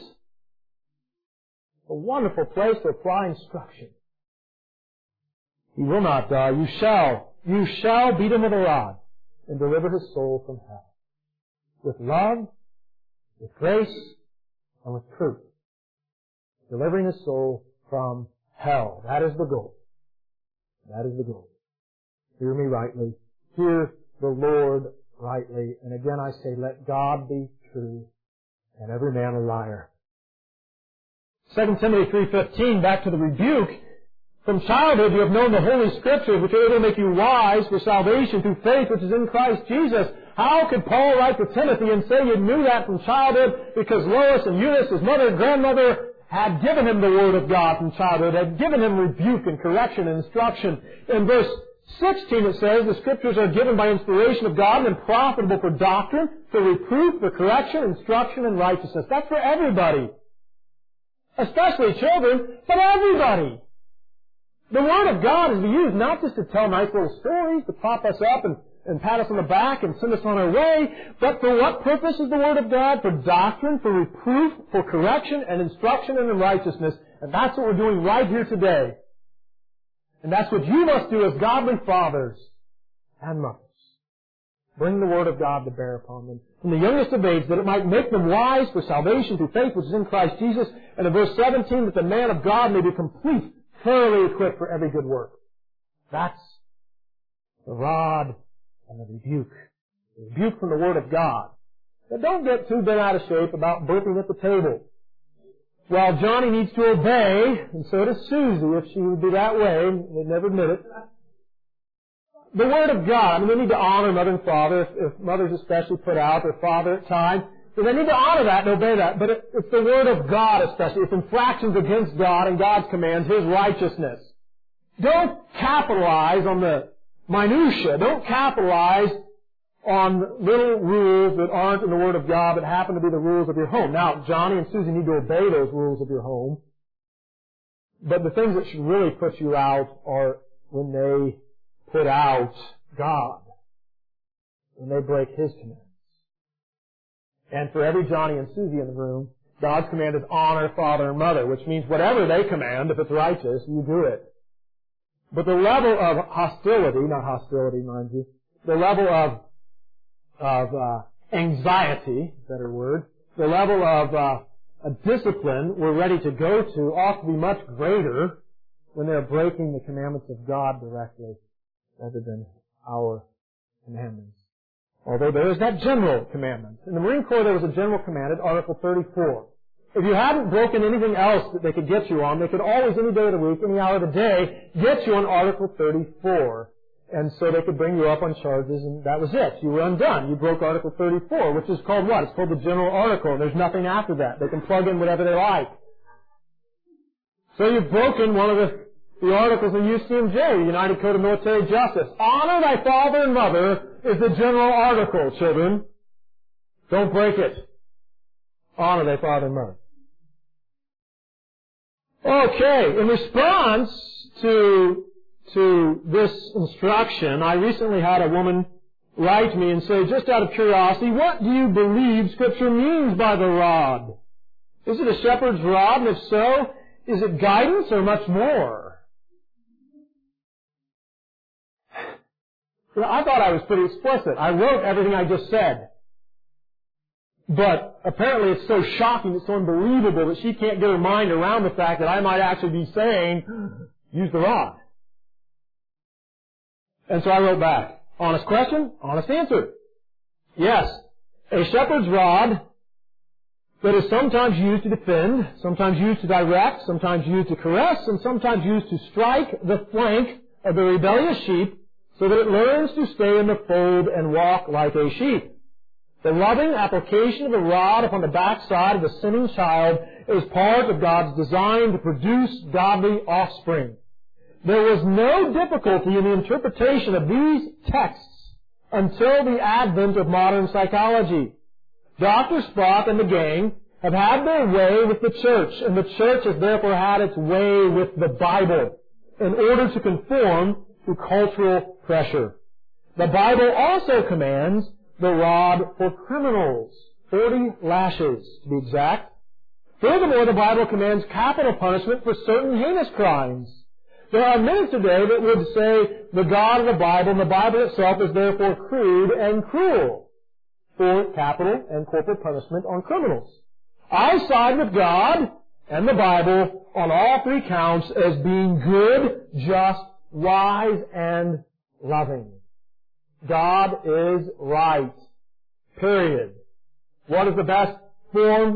A: A wonderful place to apply instruction. He will not die. You shall beat him with a rod and deliver his soul from hell. With love, with grace, and with truth. Delivering his soul from hell. That is the goal. That is the goal. Hear me rightly. Hear the Lord rightly. And again I say, let God be true and every man a liar. 2 Timothy 3:15, back to the rebuke. From childhood you have known the Holy Scriptures, which are able to make you wise for salvation through faith which is in Christ Jesus. How could Paul write to Timothy and say you knew that from childhood? Because Lois and Eunice, his mother and grandmother, had given him the Word of God from childhood, had given him rebuke and correction and instruction. In verse 16 it says, the Scriptures are given by inspiration of God and profitable for doctrine, for reproof, for correction, instruction, and righteousness. That's for everybody. Especially children, but everybody. The Word of God is to be used not just to tell nice little stories, to pop us up and pat us on the back and send us on our way, but for what purpose is the Word of God? For doctrine, for reproof, for correction, and instruction and in righteousness. And that's what we're doing right here today. And that's what you must do as godly fathers and mothers. Bring the Word of God to bear upon them from the youngest of age, that it might make them wise for salvation through faith which is in Christ Jesus. And in verse 17, that the man of God may be complete, thoroughly equipped for every good work. That's the rod and the rebuke. The rebuke from the Word of God. Now don't get too bent out of shape about burping at the table. Well, Johnny needs to obey, and so does Susie, if she would be that way. They'd never admit it. The Word of God. I mean, they need to honor mother and father, if mothers especially put out their father at times. So they need to honor that and obey that. But it's the Word of God especially. It's infractions against God and God's commands, His righteousness. Don't capitalize on the minutia. Don't capitalize on little rules that aren't in the Word of God but happen to be the rules of your home. Now, Johnny and Susie need to obey those rules of your home. But the things that should really put you out are when they put out God. when they break His commandments. And for every Johnny and Susie in the room, God's command is honor father and mother, which means whatever they command, if it's righteous, you do it. But the level of hostility, not hostility, mind you, the level of anxiety, better word, the level of a discipline we're ready to go to ought to be much greater when they're breaking the commandments of God directly rather than our commandments. Although there is that general commandment. In the Marine Corps there was a general commandment, Article 34. If you hadn't broken anything else that they could get you on, they could always, any day of the week, any hour of the day, get you on Article 34. And so they could bring you up on charges, and that was it. You were undone. You broke Article 34, which is called what? It's called the General Article. There's nothing after that. They can plug in whatever they like. So you've broken one of the articles in UCMJ, the United Code of Military Justice. Honor thy father and mother is the General Article, children. Don't break it. Honor thy father and mother. Okay, in response to this instruction, I recently had a woman write me and say, just out of curiosity, what do you believe Scripture means by the rod? Is it a shepherd's rod? And if so, is it guidance or much more? I thought I was pretty explicit. I wrote everything I just said. But apparently it's so shocking, it's so unbelievable that she can't get her mind around the fact that I might actually be saying, use the rod. And so I wrote back, honest question, honest answer. Yes, a shepherd's rod that is sometimes used to defend, sometimes used to direct, sometimes used to caress, and sometimes used to strike the flank of the rebellious sheep so that it learns to stay in the fold and walk like a sheep. The loving application of the rod upon the backside of the sinning child is part of God's design to produce godly offspring. There was no difficulty in the interpretation of these texts until the advent of modern psychology. Dr. Spock and the gang have had their way with the church, and the church has therefore had its way with the Bible in order to conform to cultural pressure. The Bible also commands the rod for criminals, 40 lashes to be exact. Furthermore, the Bible commands capital punishment for certain heinous crimes. There are many today that would say the God of the Bible and the Bible itself is therefore crude and cruel for capital and corporal punishment on criminals. I side with God and the Bible on all three counts as being good, just, wise, and loving. God is right. Period. What is the best form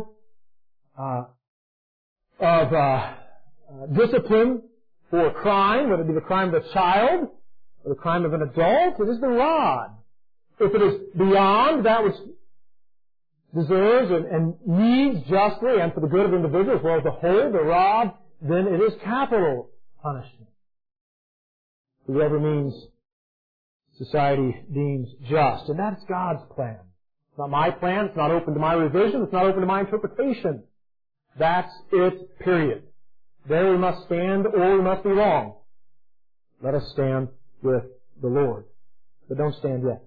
A: of discipline for crime, whether it be the crime of a child or the crime of an adult? It is the rod. If it is beyond that which deserves and needs justly and for the good of the individual as well as the whole, the rod, then it is capital punishment. Whatever means society deems just. And that's God's plan. It's not my plan. It's not open to my revision. It's not open to my interpretation. That's it, period. There we must stand or we must be wrong. Let us stand with the Lord. But don't stand yet.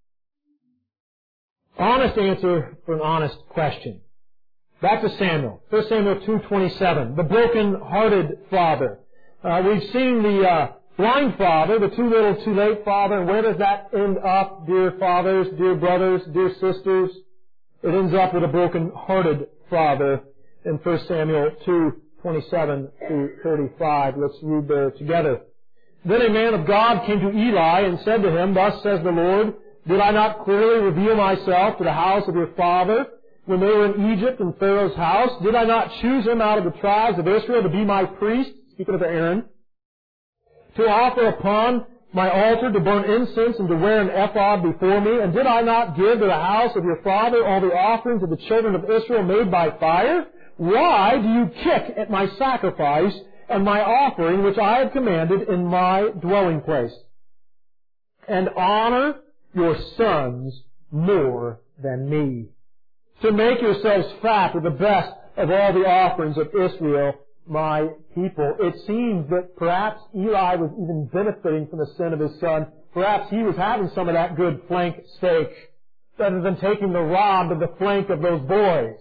A: Honest answer for an honest question. Back to Samuel. 1 Samuel 2:27. The broken-hearted father. We've seen the blind father, the too little, too late father, and where does that end up, dear fathers, dear brothers, dear sisters? It ends up with a broken-hearted father in 1 Samuel 2:27 through 35. Let's read there together. Then a man of God came to Eli and said to him, Thus says the Lord, Did I not clearly reveal myself to the house of your father when they were in Egypt in Pharaoh's house? Did I not choose him out of the tribes of Israel to be my priest? Speaking of Aaron. To offer upon my altar to burn incense and to wear an ephod before me? And did I not give to the house of your father all the offerings of the children of Israel made by fire? Why do you kick at my sacrifice and my offering which I have commanded in my dwelling place? And honor your sons more than me, to make yourselves fat with the best of all the offerings of Israel, my people. It seems that perhaps Eli was even benefiting from the sin of his son Perhaps he was having some of that good flank steak rather than taking the rod to the flank of those boys.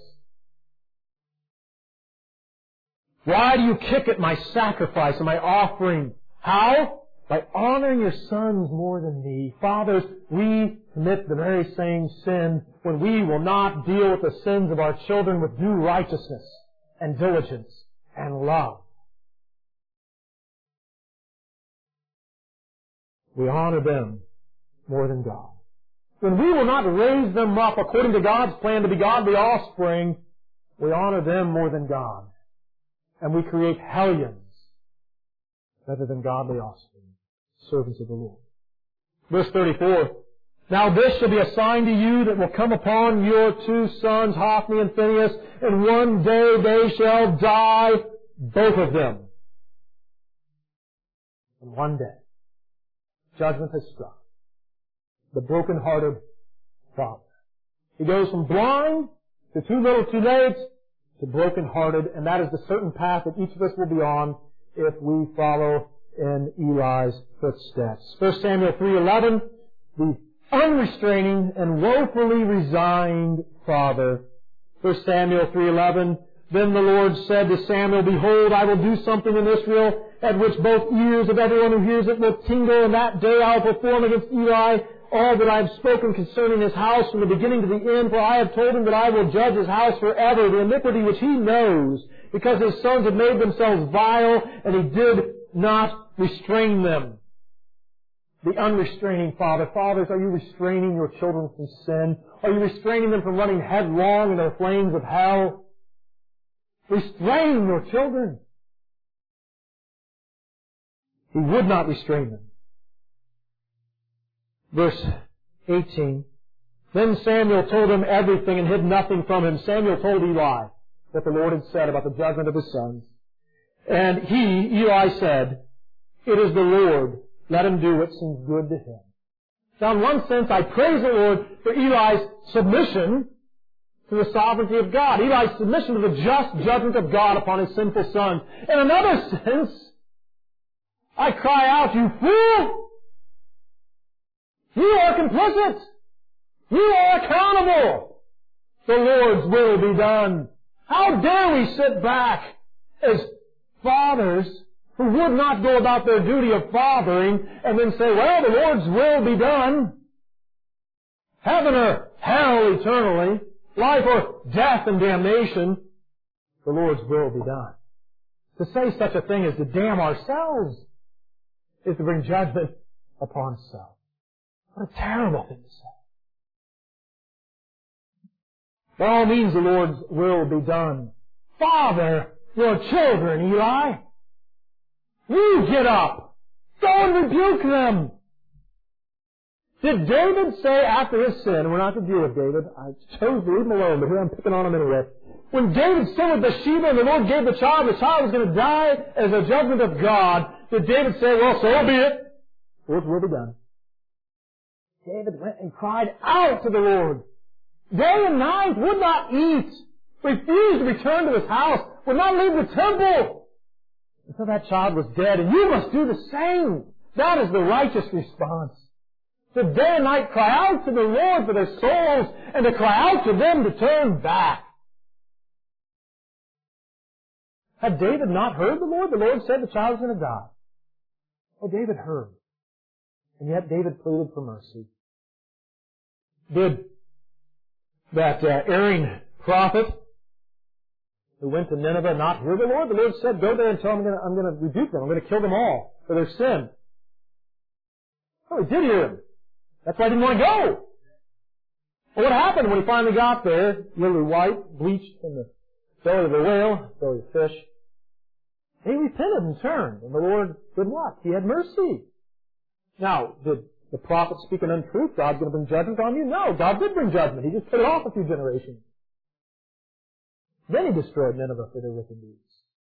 A: Why do you kick at my sacrifice and my offering? How? By honoring your sons more than me. Fathers, we commit the very same sin when we will not deal with the sins of our children with due righteousness and diligence and love. We honor them more than God. When we will not raise them up according to God's plan to be godly offspring, we honor them more than God. And we create hellions rather than godly offspring, servants of the Lord. Verse 34, Now this shall be a sign to you that will come upon your 2 sons, Hophni and Phinehas, and one day they shall die, both of them. And one day, judgment has struck the broken-hearted father. He goes from blind to too little too late to broken-hearted, and that is the certain path that each of us will be on if we follow in Eli's footsteps. 1 Samuel 3:11, the unrestraining and woefully resigned father. 1 Samuel 3:11, Then the Lord said to Samuel, Behold, I will do something in Israel at which both ears of everyone who hears it will tingle, and that day I will perform against Eli all that I have spoken concerning his house from the beginning to the end, for I have told him that I will judge his house forever, the iniquity which he knows, because his sons have made themselves vile, and he did not restrain them. The unrestraining father. Fathers, are you restraining your children from sin? Are you restraining them from running headlong into the flames of hell? Restrain your children. He would not restrain them. Verse 18, Then Samuel told him everything and hid nothing from him. Samuel told Eli what the Lord had said about the judgment of his sons. And Eli said, It is the Lord. Let him do what seems good to him. Now, in one sense, I praise the Lord for Eli's submission to the sovereignty of God. Eli's submission to the just judgment of God upon his sinful sons. In another sense, I cry out, You fool! You are complicit. You are accountable. The Lord's will be done. How dare we sit back as fathers who would not go about their duty of fathering and then say, well, the Lord's will be done. Heaven or hell eternally, life or death and damnation, the Lord's will be done. To say such a thing as to damn ourselves is to bring judgment upon self. What a terrible thing to say. By all means, the Lord's will be done. Father your children, Eli. You get up. Go and rebuke them. Did David say after his sin, and we're not to deal with David, I chose to leave him alone, but here I'm picking on him anyway. When David sinned with Bathsheba and the Lord gave the child was going to die as a judgment of God, did David say, well, so be it. The Lord's will be done. David went and cried out to the Lord. Day and night, would not eat, refused to return to his house, would not leave the temple until that child was dead. And you must do the same. That is the righteous response. To day and night cry out to the Lord for their souls and to cry out to them to turn back. Had David not heard the Lord? The Lord said the child was going to die. Oh, David heard. And yet David pleaded for mercy. Did that erring prophet who went to Nineveh not hear the Lord? The Lord said, go there and tell them I'm going to rebuke them. I'm going to kill them all for their sin. Oh, he did hear him. That's why he didn't want to go. Well, what happened when he finally got there? Lily white, bleached from the belly of the whale, belly of the fish. He repented and turned. And the Lord did what? He had mercy. Now, did the prophet speak an untruth? God's going to bring judgment on you? No, God did bring judgment. He just put it off a few generations. Then He destroyed Nineveh for their wicked deeds.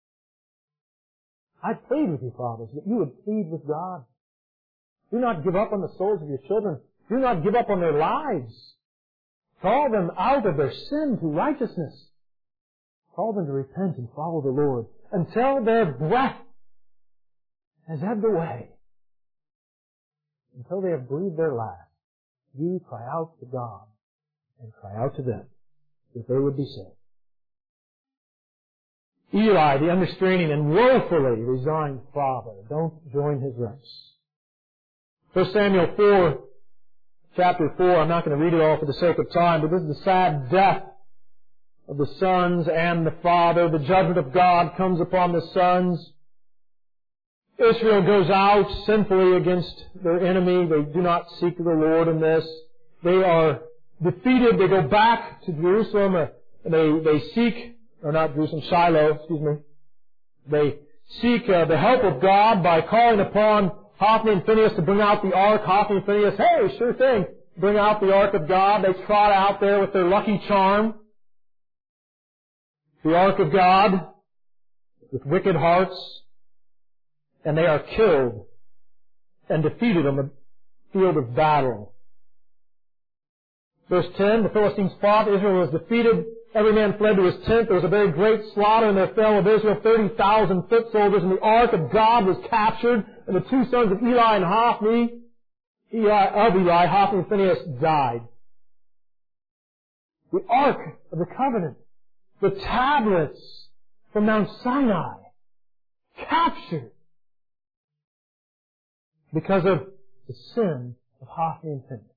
A: I plead with you, fathers, that you would plead with God. Do not give up on the souls of your children. Do not give up on their lives. Call them out of their sin to righteousness. Call them to repent and follow the Lord until their breath has ebbed away. until they have breathed their last, you cry out to God and cry out to them that they would be saved. Eli, the unrestraining and woefully resigned father, don't join his ranks. 1 Samuel 4, chapter 4, I'm not going to read it all for the sake of time, but this is the sad death of the sons and the father. The judgment of God comes upon the sons. Israel goes out sinfully against their enemy. They do not seek the Lord in this. They are defeated. They go back to Jerusalem. They seek, or not Jerusalem, Shiloh, excuse me. They seek the help of God by calling upon Hophni and Phinehas to bring out the ark. Hophni and Phinehas, hey, sure thing, bring out the ark of God. They trot out there with their lucky charm. The ark of God with wicked hearts. And they are killed and defeated on the field of battle. Verse 10, the Philistines fought, Israel was defeated, every man fled to his tent, there was a very great slaughter, and there fell of Israel 30,000 foot soldiers, and the ark of God was captured, and the two sons of Eli and Hophni, Hophni and Phinehas, died. The ark of the covenant, the tablets from Mount Sinai, captured because of the sin of Hophni and Phinehas.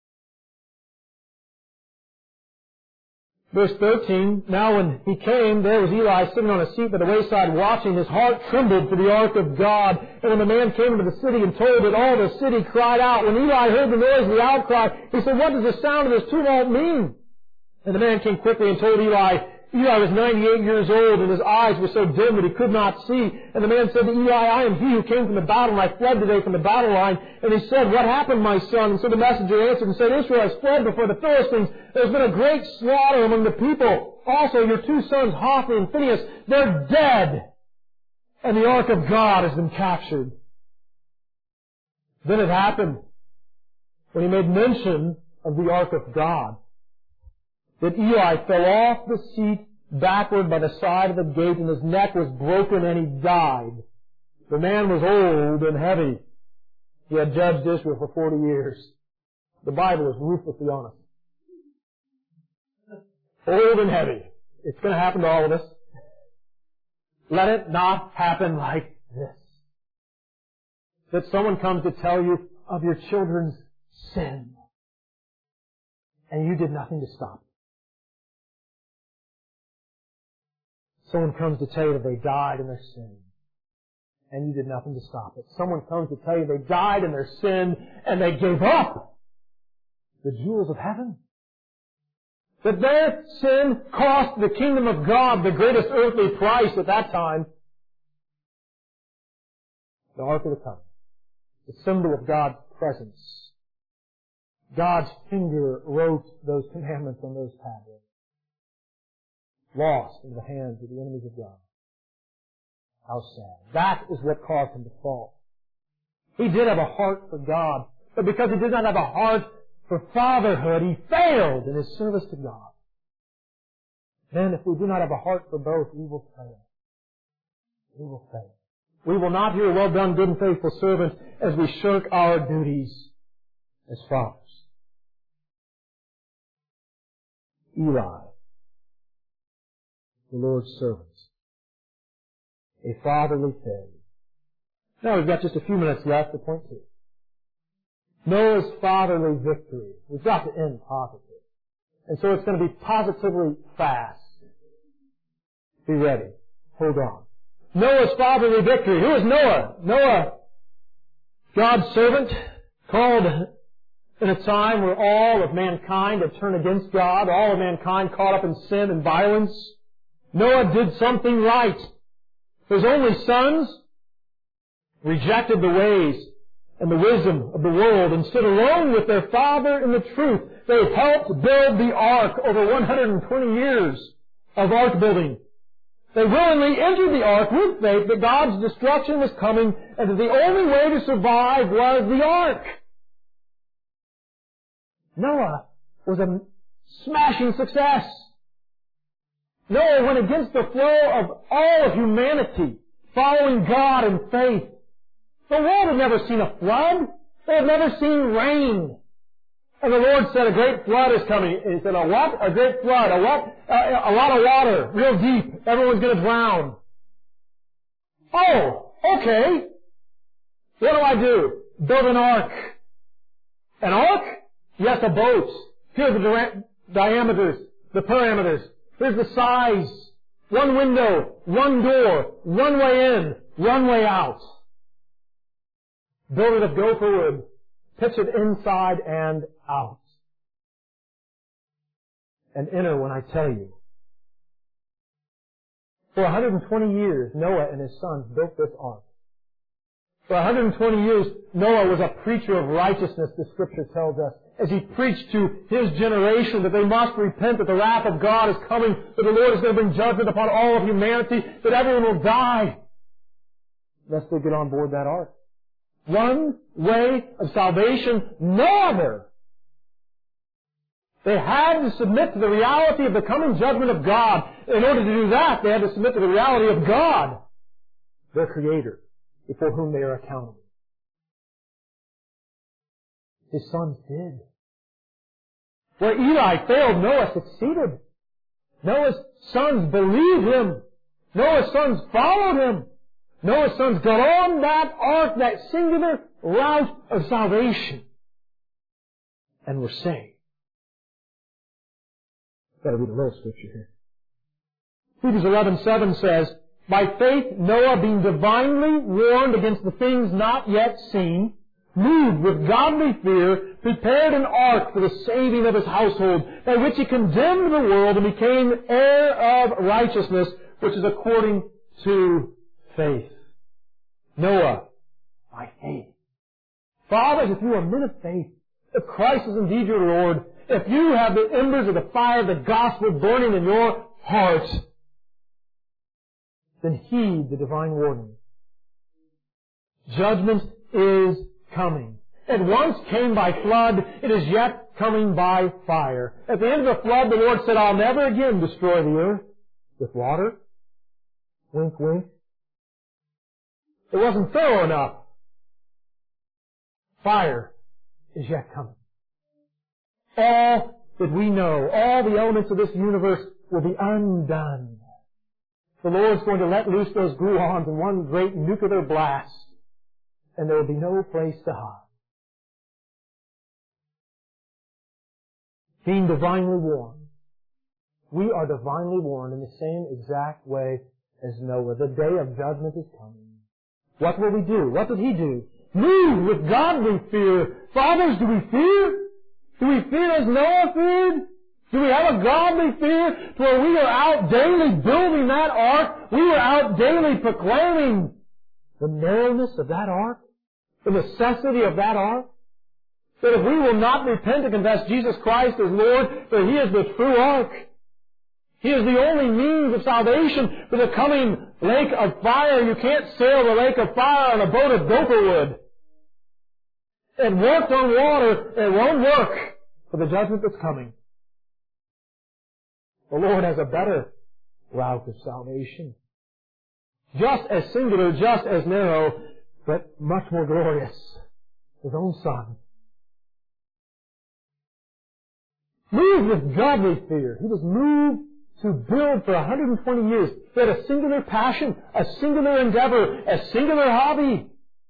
A: Verse 13, now when he came, there was Eli sitting on a seat by the wayside watching. His heart trembled for the ark of God. And when the man came into the city and told it, all the city cried out. When Eli heard the noise of the outcry, he said, what does the sound of this tumult mean? And the man came quickly and told Eli. Eli was 98 years old, and his eyes were so dim that he could not see. And the man said to Eli, I am he who came from the battle, and I fled today from the battle line. And he said, what happened, my son? And so the messenger answered and said, Israel has fled before the Philistines. There's been a great slaughter among the people. Also, your two sons, Hophni and Phinehas, they're dead. And the ark of God has been captured. Then it happened, when he made mention of the ark of God, that Eli fell off the seat backward by the side of the gate, and his neck was broken, and he died. The man was old and heavy. He had judged Israel for 40 years. The Bible is ruthlessly honest. Old and heavy. It's going to happen to all of us. Let it not happen like this. That someone comes to tell you of your children's sin, and you did nothing to stop it. Someone comes to tell you that they died in their sin, and you did nothing to stop it. Someone comes to tell you they died in their sin, and they gave up the jewels of heaven. That their sin cost the kingdom of God the greatest earthly price at that time. The Ark of the Covenant, the symbol of God's presence. God's finger wrote those commandments on those tablets. Lost in the hands of the enemies of God. How sad. That is what caused him to fall. He did have a heart for God, but because he did not have a heart for fatherhood, he failed in his service to God. Then if we do not have a heart for both, we will fail. We will fail. We will not hear, well done, good and faithful servant, as we shirk our duties as fathers. Eli, the Lord's servants, a fatherly failure. Now we've got just a few minutes left to point to. Noah's fatherly victory. We've got to end positive. And so it's going to be positively fast. Be ready. Hold on. Noah's fatherly victory. Who is Noah? Noah, God's servant, called in a time where all of mankind had turned against God, all of mankind caught up in sin and violence. Noah did something right. His only sons rejected the ways and the wisdom of the world and stood alone with their father in the truth. They helped build the ark over 120 years of ark building. They willingly entered the ark with faith that God's destruction was coming and that the only way to survive was the ark. Noah was a smashing success. Noah went against the flow of all of humanity, following God in faith. The world had never seen a flood. They had never seen rain. And the Lord said, a great flood is coming. And He said, a what? A great flood. A what? A lot of water. Real deep. Everyone's going to drown. Oh, okay. What do? Build an ark. An ark? Yes, a boat. Here's the diameters, the parameters. Here's the size. One window, one door, one way in, one way out. Build it of gopher wood. Pitch it inside and out. And enter when I tell you. For 120 years, Noah and his sons built this ark. For 120 years, Noah was a preacher of righteousness, the Scripture tells us, as he preached to his generation that they must repent, that the wrath of God is coming, that the Lord is going to bring judgment upon all of humanity, that everyone will die, unless they get on board that ark. One way of salvation, no other. They had to submit to the reality of the coming judgment of God. In order to do that, they had to submit to the reality of God, their Creator, before whom they are accountable. His sons did. Where Eli failed, Noah succeeded. Noah's sons believed him. Noah's sons followed him. Noah's sons got on that ark, that singular route of salvation, and were saved. Got to read a little scripture here. Hebrews 11:7 says, by faith Noah, being divinely warned against the things not yet seen, moved with godly fear, prepared an ark for the saving of his household, by which he condemned the world and became heir of righteousness, which is according to faith. Noah, by faith. Fathers, if you are men of faith, if Christ is indeed your Lord, if you have the embers of the fire of the gospel burning in your heart, then heed the divine warning. Judgment is coming. It once came by flood, it is yet coming by fire. At the end of the flood, the Lord said, I'll never again destroy the earth with water. Wink, wink. It wasn't thorough enough. Fire is yet coming. All that we know, all the elements of this universe will be undone. The Lord's going to let loose those gluons in one great nuclear blast, and there will be no place to hide. Being divinely warned. We are divinely warned in the same exact way as Noah. The day of judgment is coming. What will we do? What did he do? Move with godly fear. Fathers, do we fear? Do we fear as Noah feared? Do we have a godly fear to where we are out daily building that ark? We are out daily proclaiming the narrowness of that ark, the necessity of that ark. That if we will not repent and confess Jesus Christ as Lord, that He is the true ark. He is the only means of salvation for the coming lake of fire. You can't sail the lake of fire on a boat of gopher wood. It worked on water. It won't work for the judgment that's coming. The Lord has a better route of salvation. Just as singular, just as narrow, but much more glorious. His own Son. Moved with godly fear. He was moved to build for 120 years. He had a singular passion, a singular endeavor, a singular hobby.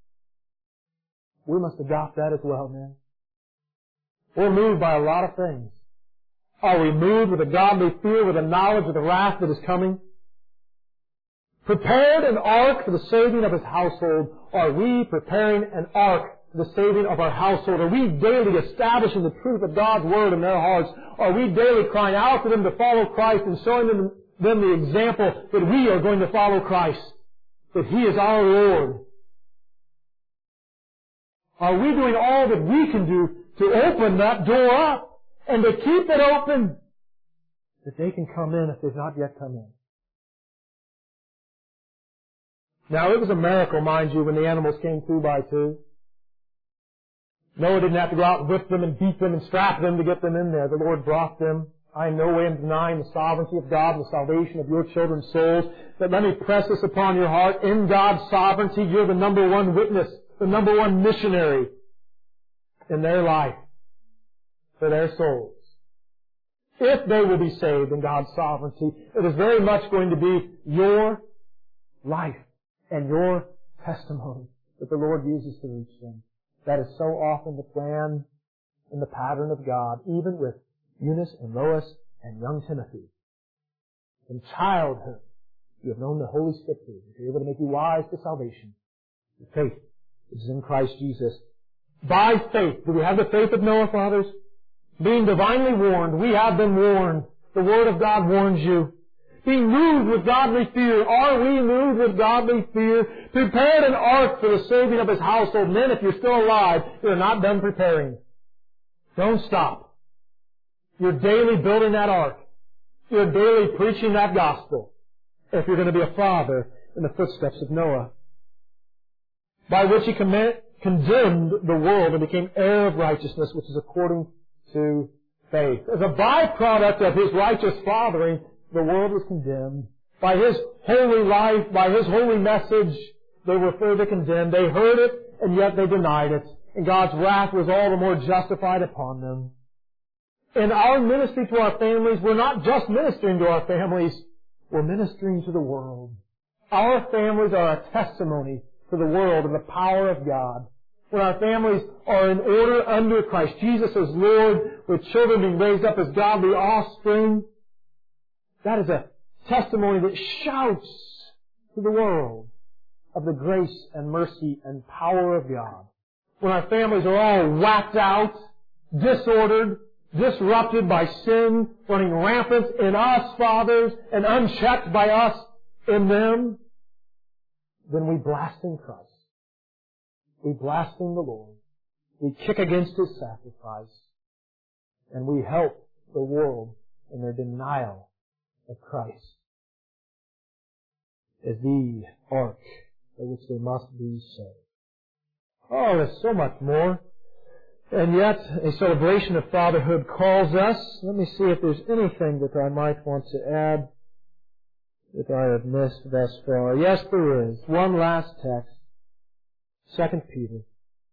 A: We must adopt that as well, man. We're moved by a lot of things. Are we moved with a godly fear, with a knowledge of the wrath that is coming? Prepared an ark for the saving of his household. Are we preparing an ark for the saving of our household? Are we daily establishing the truth of God's Word in their hearts? Are we daily crying out to them to follow Christ and showing them the example that we are going to follow Christ? That He is our Lord? Are we doing all that we can do to open that door up and to keep it open that they can come in if they've not yet come in? Now, it was a miracle, mind you, when the animals came 2 by 2. Noah didn't have to go out and whip them and beat them and strap them to get them in there. The Lord brought them. I in no way am denying the sovereignty of God and the salvation of your children's souls. But let me press this upon your heart. In God's sovereignty, you're the number one witness, the number one missionary. in their life for their souls. If they will be saved in God's sovereignty, it is very much going to be your life and your testimony that the Lord uses to reach them. That is so often the plan and the pattern of God, even with Eunice and Lois and young Timothy. From childhood, you have known the Holy Scriptures, which are able to make you wise to salvation. The faith which is in Christ Jesus. By faith. Do we have the faith of Noah, fathers? Being divinely warned, we have been warned. The Word of God warns you. Being moved with godly fear. Are we moved with godly fear? Prepared an ark for the saving of His household. Men, if you're still alive, you're not done preparing. Don't stop. You're daily building that ark. You're daily preaching that gospel. If you're going to be a father in the footsteps of Noah. By which He condemned the world and became heir of righteousness, which is according to faith. As a byproduct of His righteous fathering, the world was condemned. By His holy life, by His holy message, they were further condemned. They heard it, and yet they denied it. And God's wrath was all the more justified upon them. In our ministry to our families, we're not just ministering to our families, we're ministering to the world. Our families are a testimony to the world and the power of God. When our families are in order under Christ Jesus as Lord, with children being raised up as godly offspring, that is a testimony that shouts to the world of the grace and mercy and power of God. When our families are all whacked out, disordered, disrupted by sin, running rampant in us, fathers, and unchecked by us in them, then we blaspheme Christ. We blaspheme the Lord. We kick against His sacrifice. And we help the world in their denial of Christ as the ark by which they must be saved. Oh, there's so much more. And yet, a celebration of fatherhood calls us. Let me see if there's anything that I might want to add that I have missed thus far. Yes, there is. One last text. 2 Peter,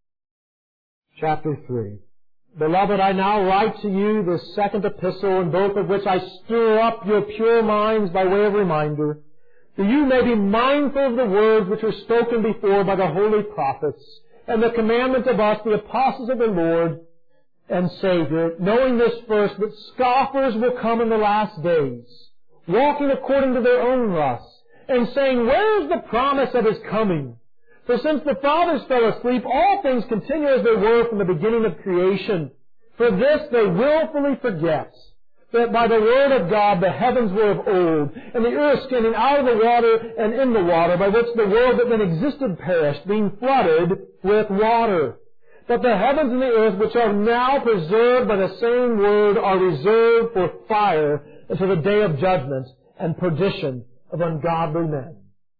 A: chapter 3. Beloved, I now write to you this second epistle, in both of which I stir up your pure minds by way of reminder, that you may be mindful of the words which were spoken before by the holy prophets, and the commandment of us, the apostles of the Lord and Savior, knowing this first, that scoffers will come in the last days, walking according to their own lusts, and saying, where is the promise of His coming? For since the fathers fell asleep, all things continue as they were from the beginning of creation. For this they willfully forget, that by the word of God the heavens were of old, and the earth standing out of the water and in the water, by which the world that then existed perished, being flooded with water. But the heavens and the earth, which are now preserved by the same word, are reserved for fire until the day of judgment and perdition of ungodly men.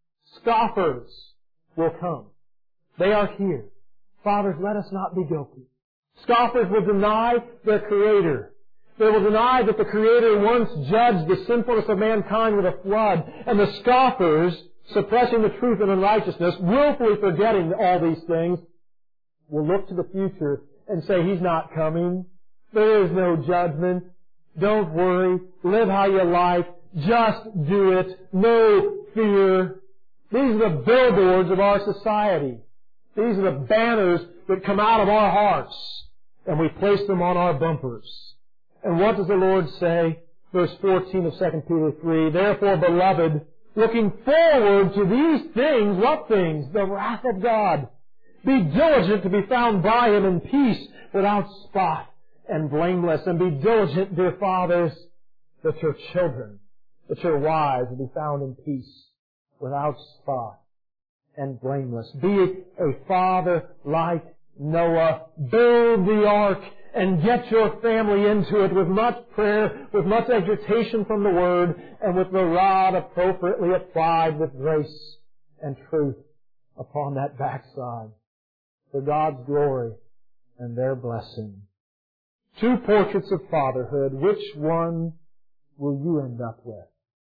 A: Scoffers will come. They are here. Fathers, let us not be guilty. Scoffers will deny their Creator. They will deny that the Creator once judged the sinfulness of mankind with a flood. And the scoffers, suppressing the truth and unrighteousness, willfully forgetting all these things, will look to the future and say, He's not coming. There is no judgment. Don't worry. Live how you like. Just do it. No fear. These are the billboards of our society. These are the banners that come out of our hearts, and we place them on our bumpers. And what does the Lord say? Verse 14 of 2 Peter 3, therefore, beloved, looking forward to these things, what things? The wrath of God. Be diligent to be found by Him in peace, without spot and blameless. And be diligent, dear fathers, that your children, that your wives will be found in peace, without spot and blameless. Be a father like Noah. Build the ark and get your family into it with much prayer, with much exhortation from the Word, and with the rod appropriately applied with grace and truth upon that backside, for God's glory and their blessing. Two portraits of fatherhood. Which one will you end up with?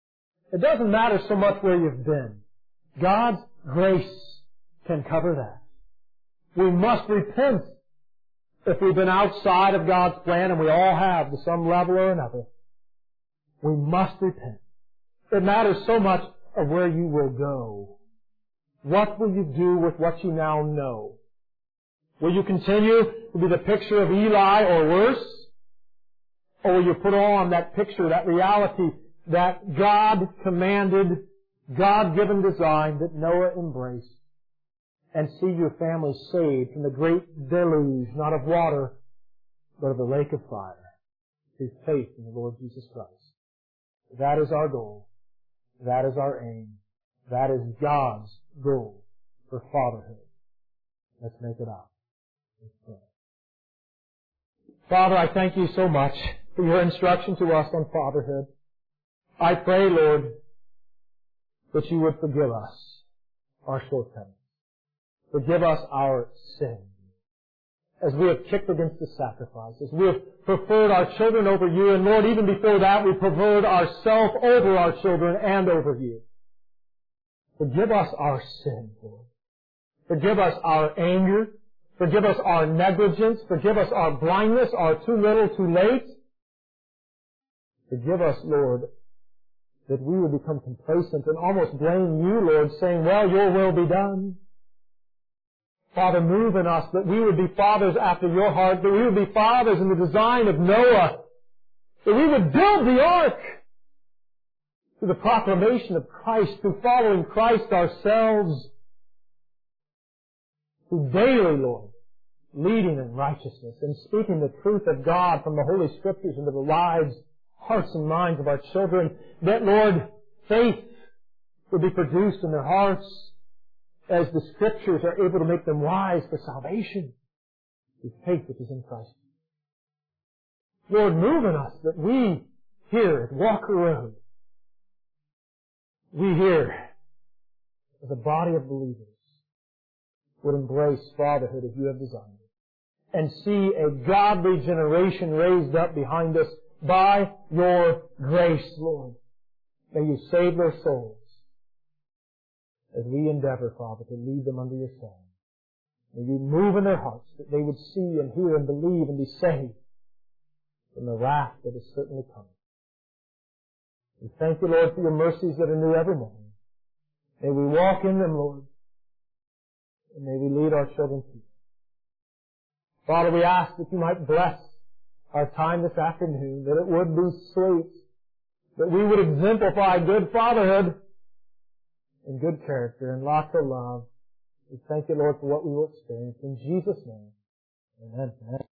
A: It doesn't matter so much where you've been. God's grace can cover that. We must repent if we've been outside of God's plan, and we all have to some level or another, we must repent. It matters so much of where you will go. What will you do with what you now know? Will you continue to be the picture of Eli or worse? Or will you put on that picture, that reality, that God commanded, God-given design that Noah embraced, and see your family saved from the great deluge, not of water, but of the lake of fire, through faith in the Lord Jesus Christ? That is our goal. That is our aim. That is God's goal for fatherhood. Let's make it out. Let's pray. Father, I thank you so much for your instruction to us on fatherhood. I pray, Lord, that you would forgive us our shortcomings. Forgive us our sins. As we have kicked against the sacrifice, as we have preferred our children over you, and Lord, even before that, we preferred ourselves over our children and over you. Forgive us our sin, Lord. Forgive us our anger. Forgive us our negligence. Forgive us our blindness, our too little, too late. Forgive us, Lord, that we would become complacent and almost blame you, Lord, saying, well, your will be done. Father, move in us that we would be fathers after your heart, that we would be fathers in the design of Noah, that we would build the ark through the proclamation of Christ, through following Christ ourselves, through daily, Lord, leading in righteousness and speaking the truth of God from the Holy Scriptures into the lives, hearts and minds of our children, that, Lord, faith would be produced in their hearts as the Scriptures are able to make them wise for salvation through faith which is in Christ. Lord, move in us that we here at Walker Road, we here as a body of believers would embrace fatherhood as you have designed it, and see a godly generation raised up behind us by your grace, Lord. May you save their souls as we endeavor, Father, to lead them under your song. May you move in their hearts that they would see and hear and believe and be saved from the wrath that is certainly coming. We thank you, Lord, for your mercies that are new every morning. May we walk in them, Lord, and may we lead our children to you. Father, we ask that you might bless our time this afternoon, that it would be sweet, that we would exemplify good fatherhood and good character and lots of love. We thank you, Lord, for what we will experience. In Jesus' name, amen.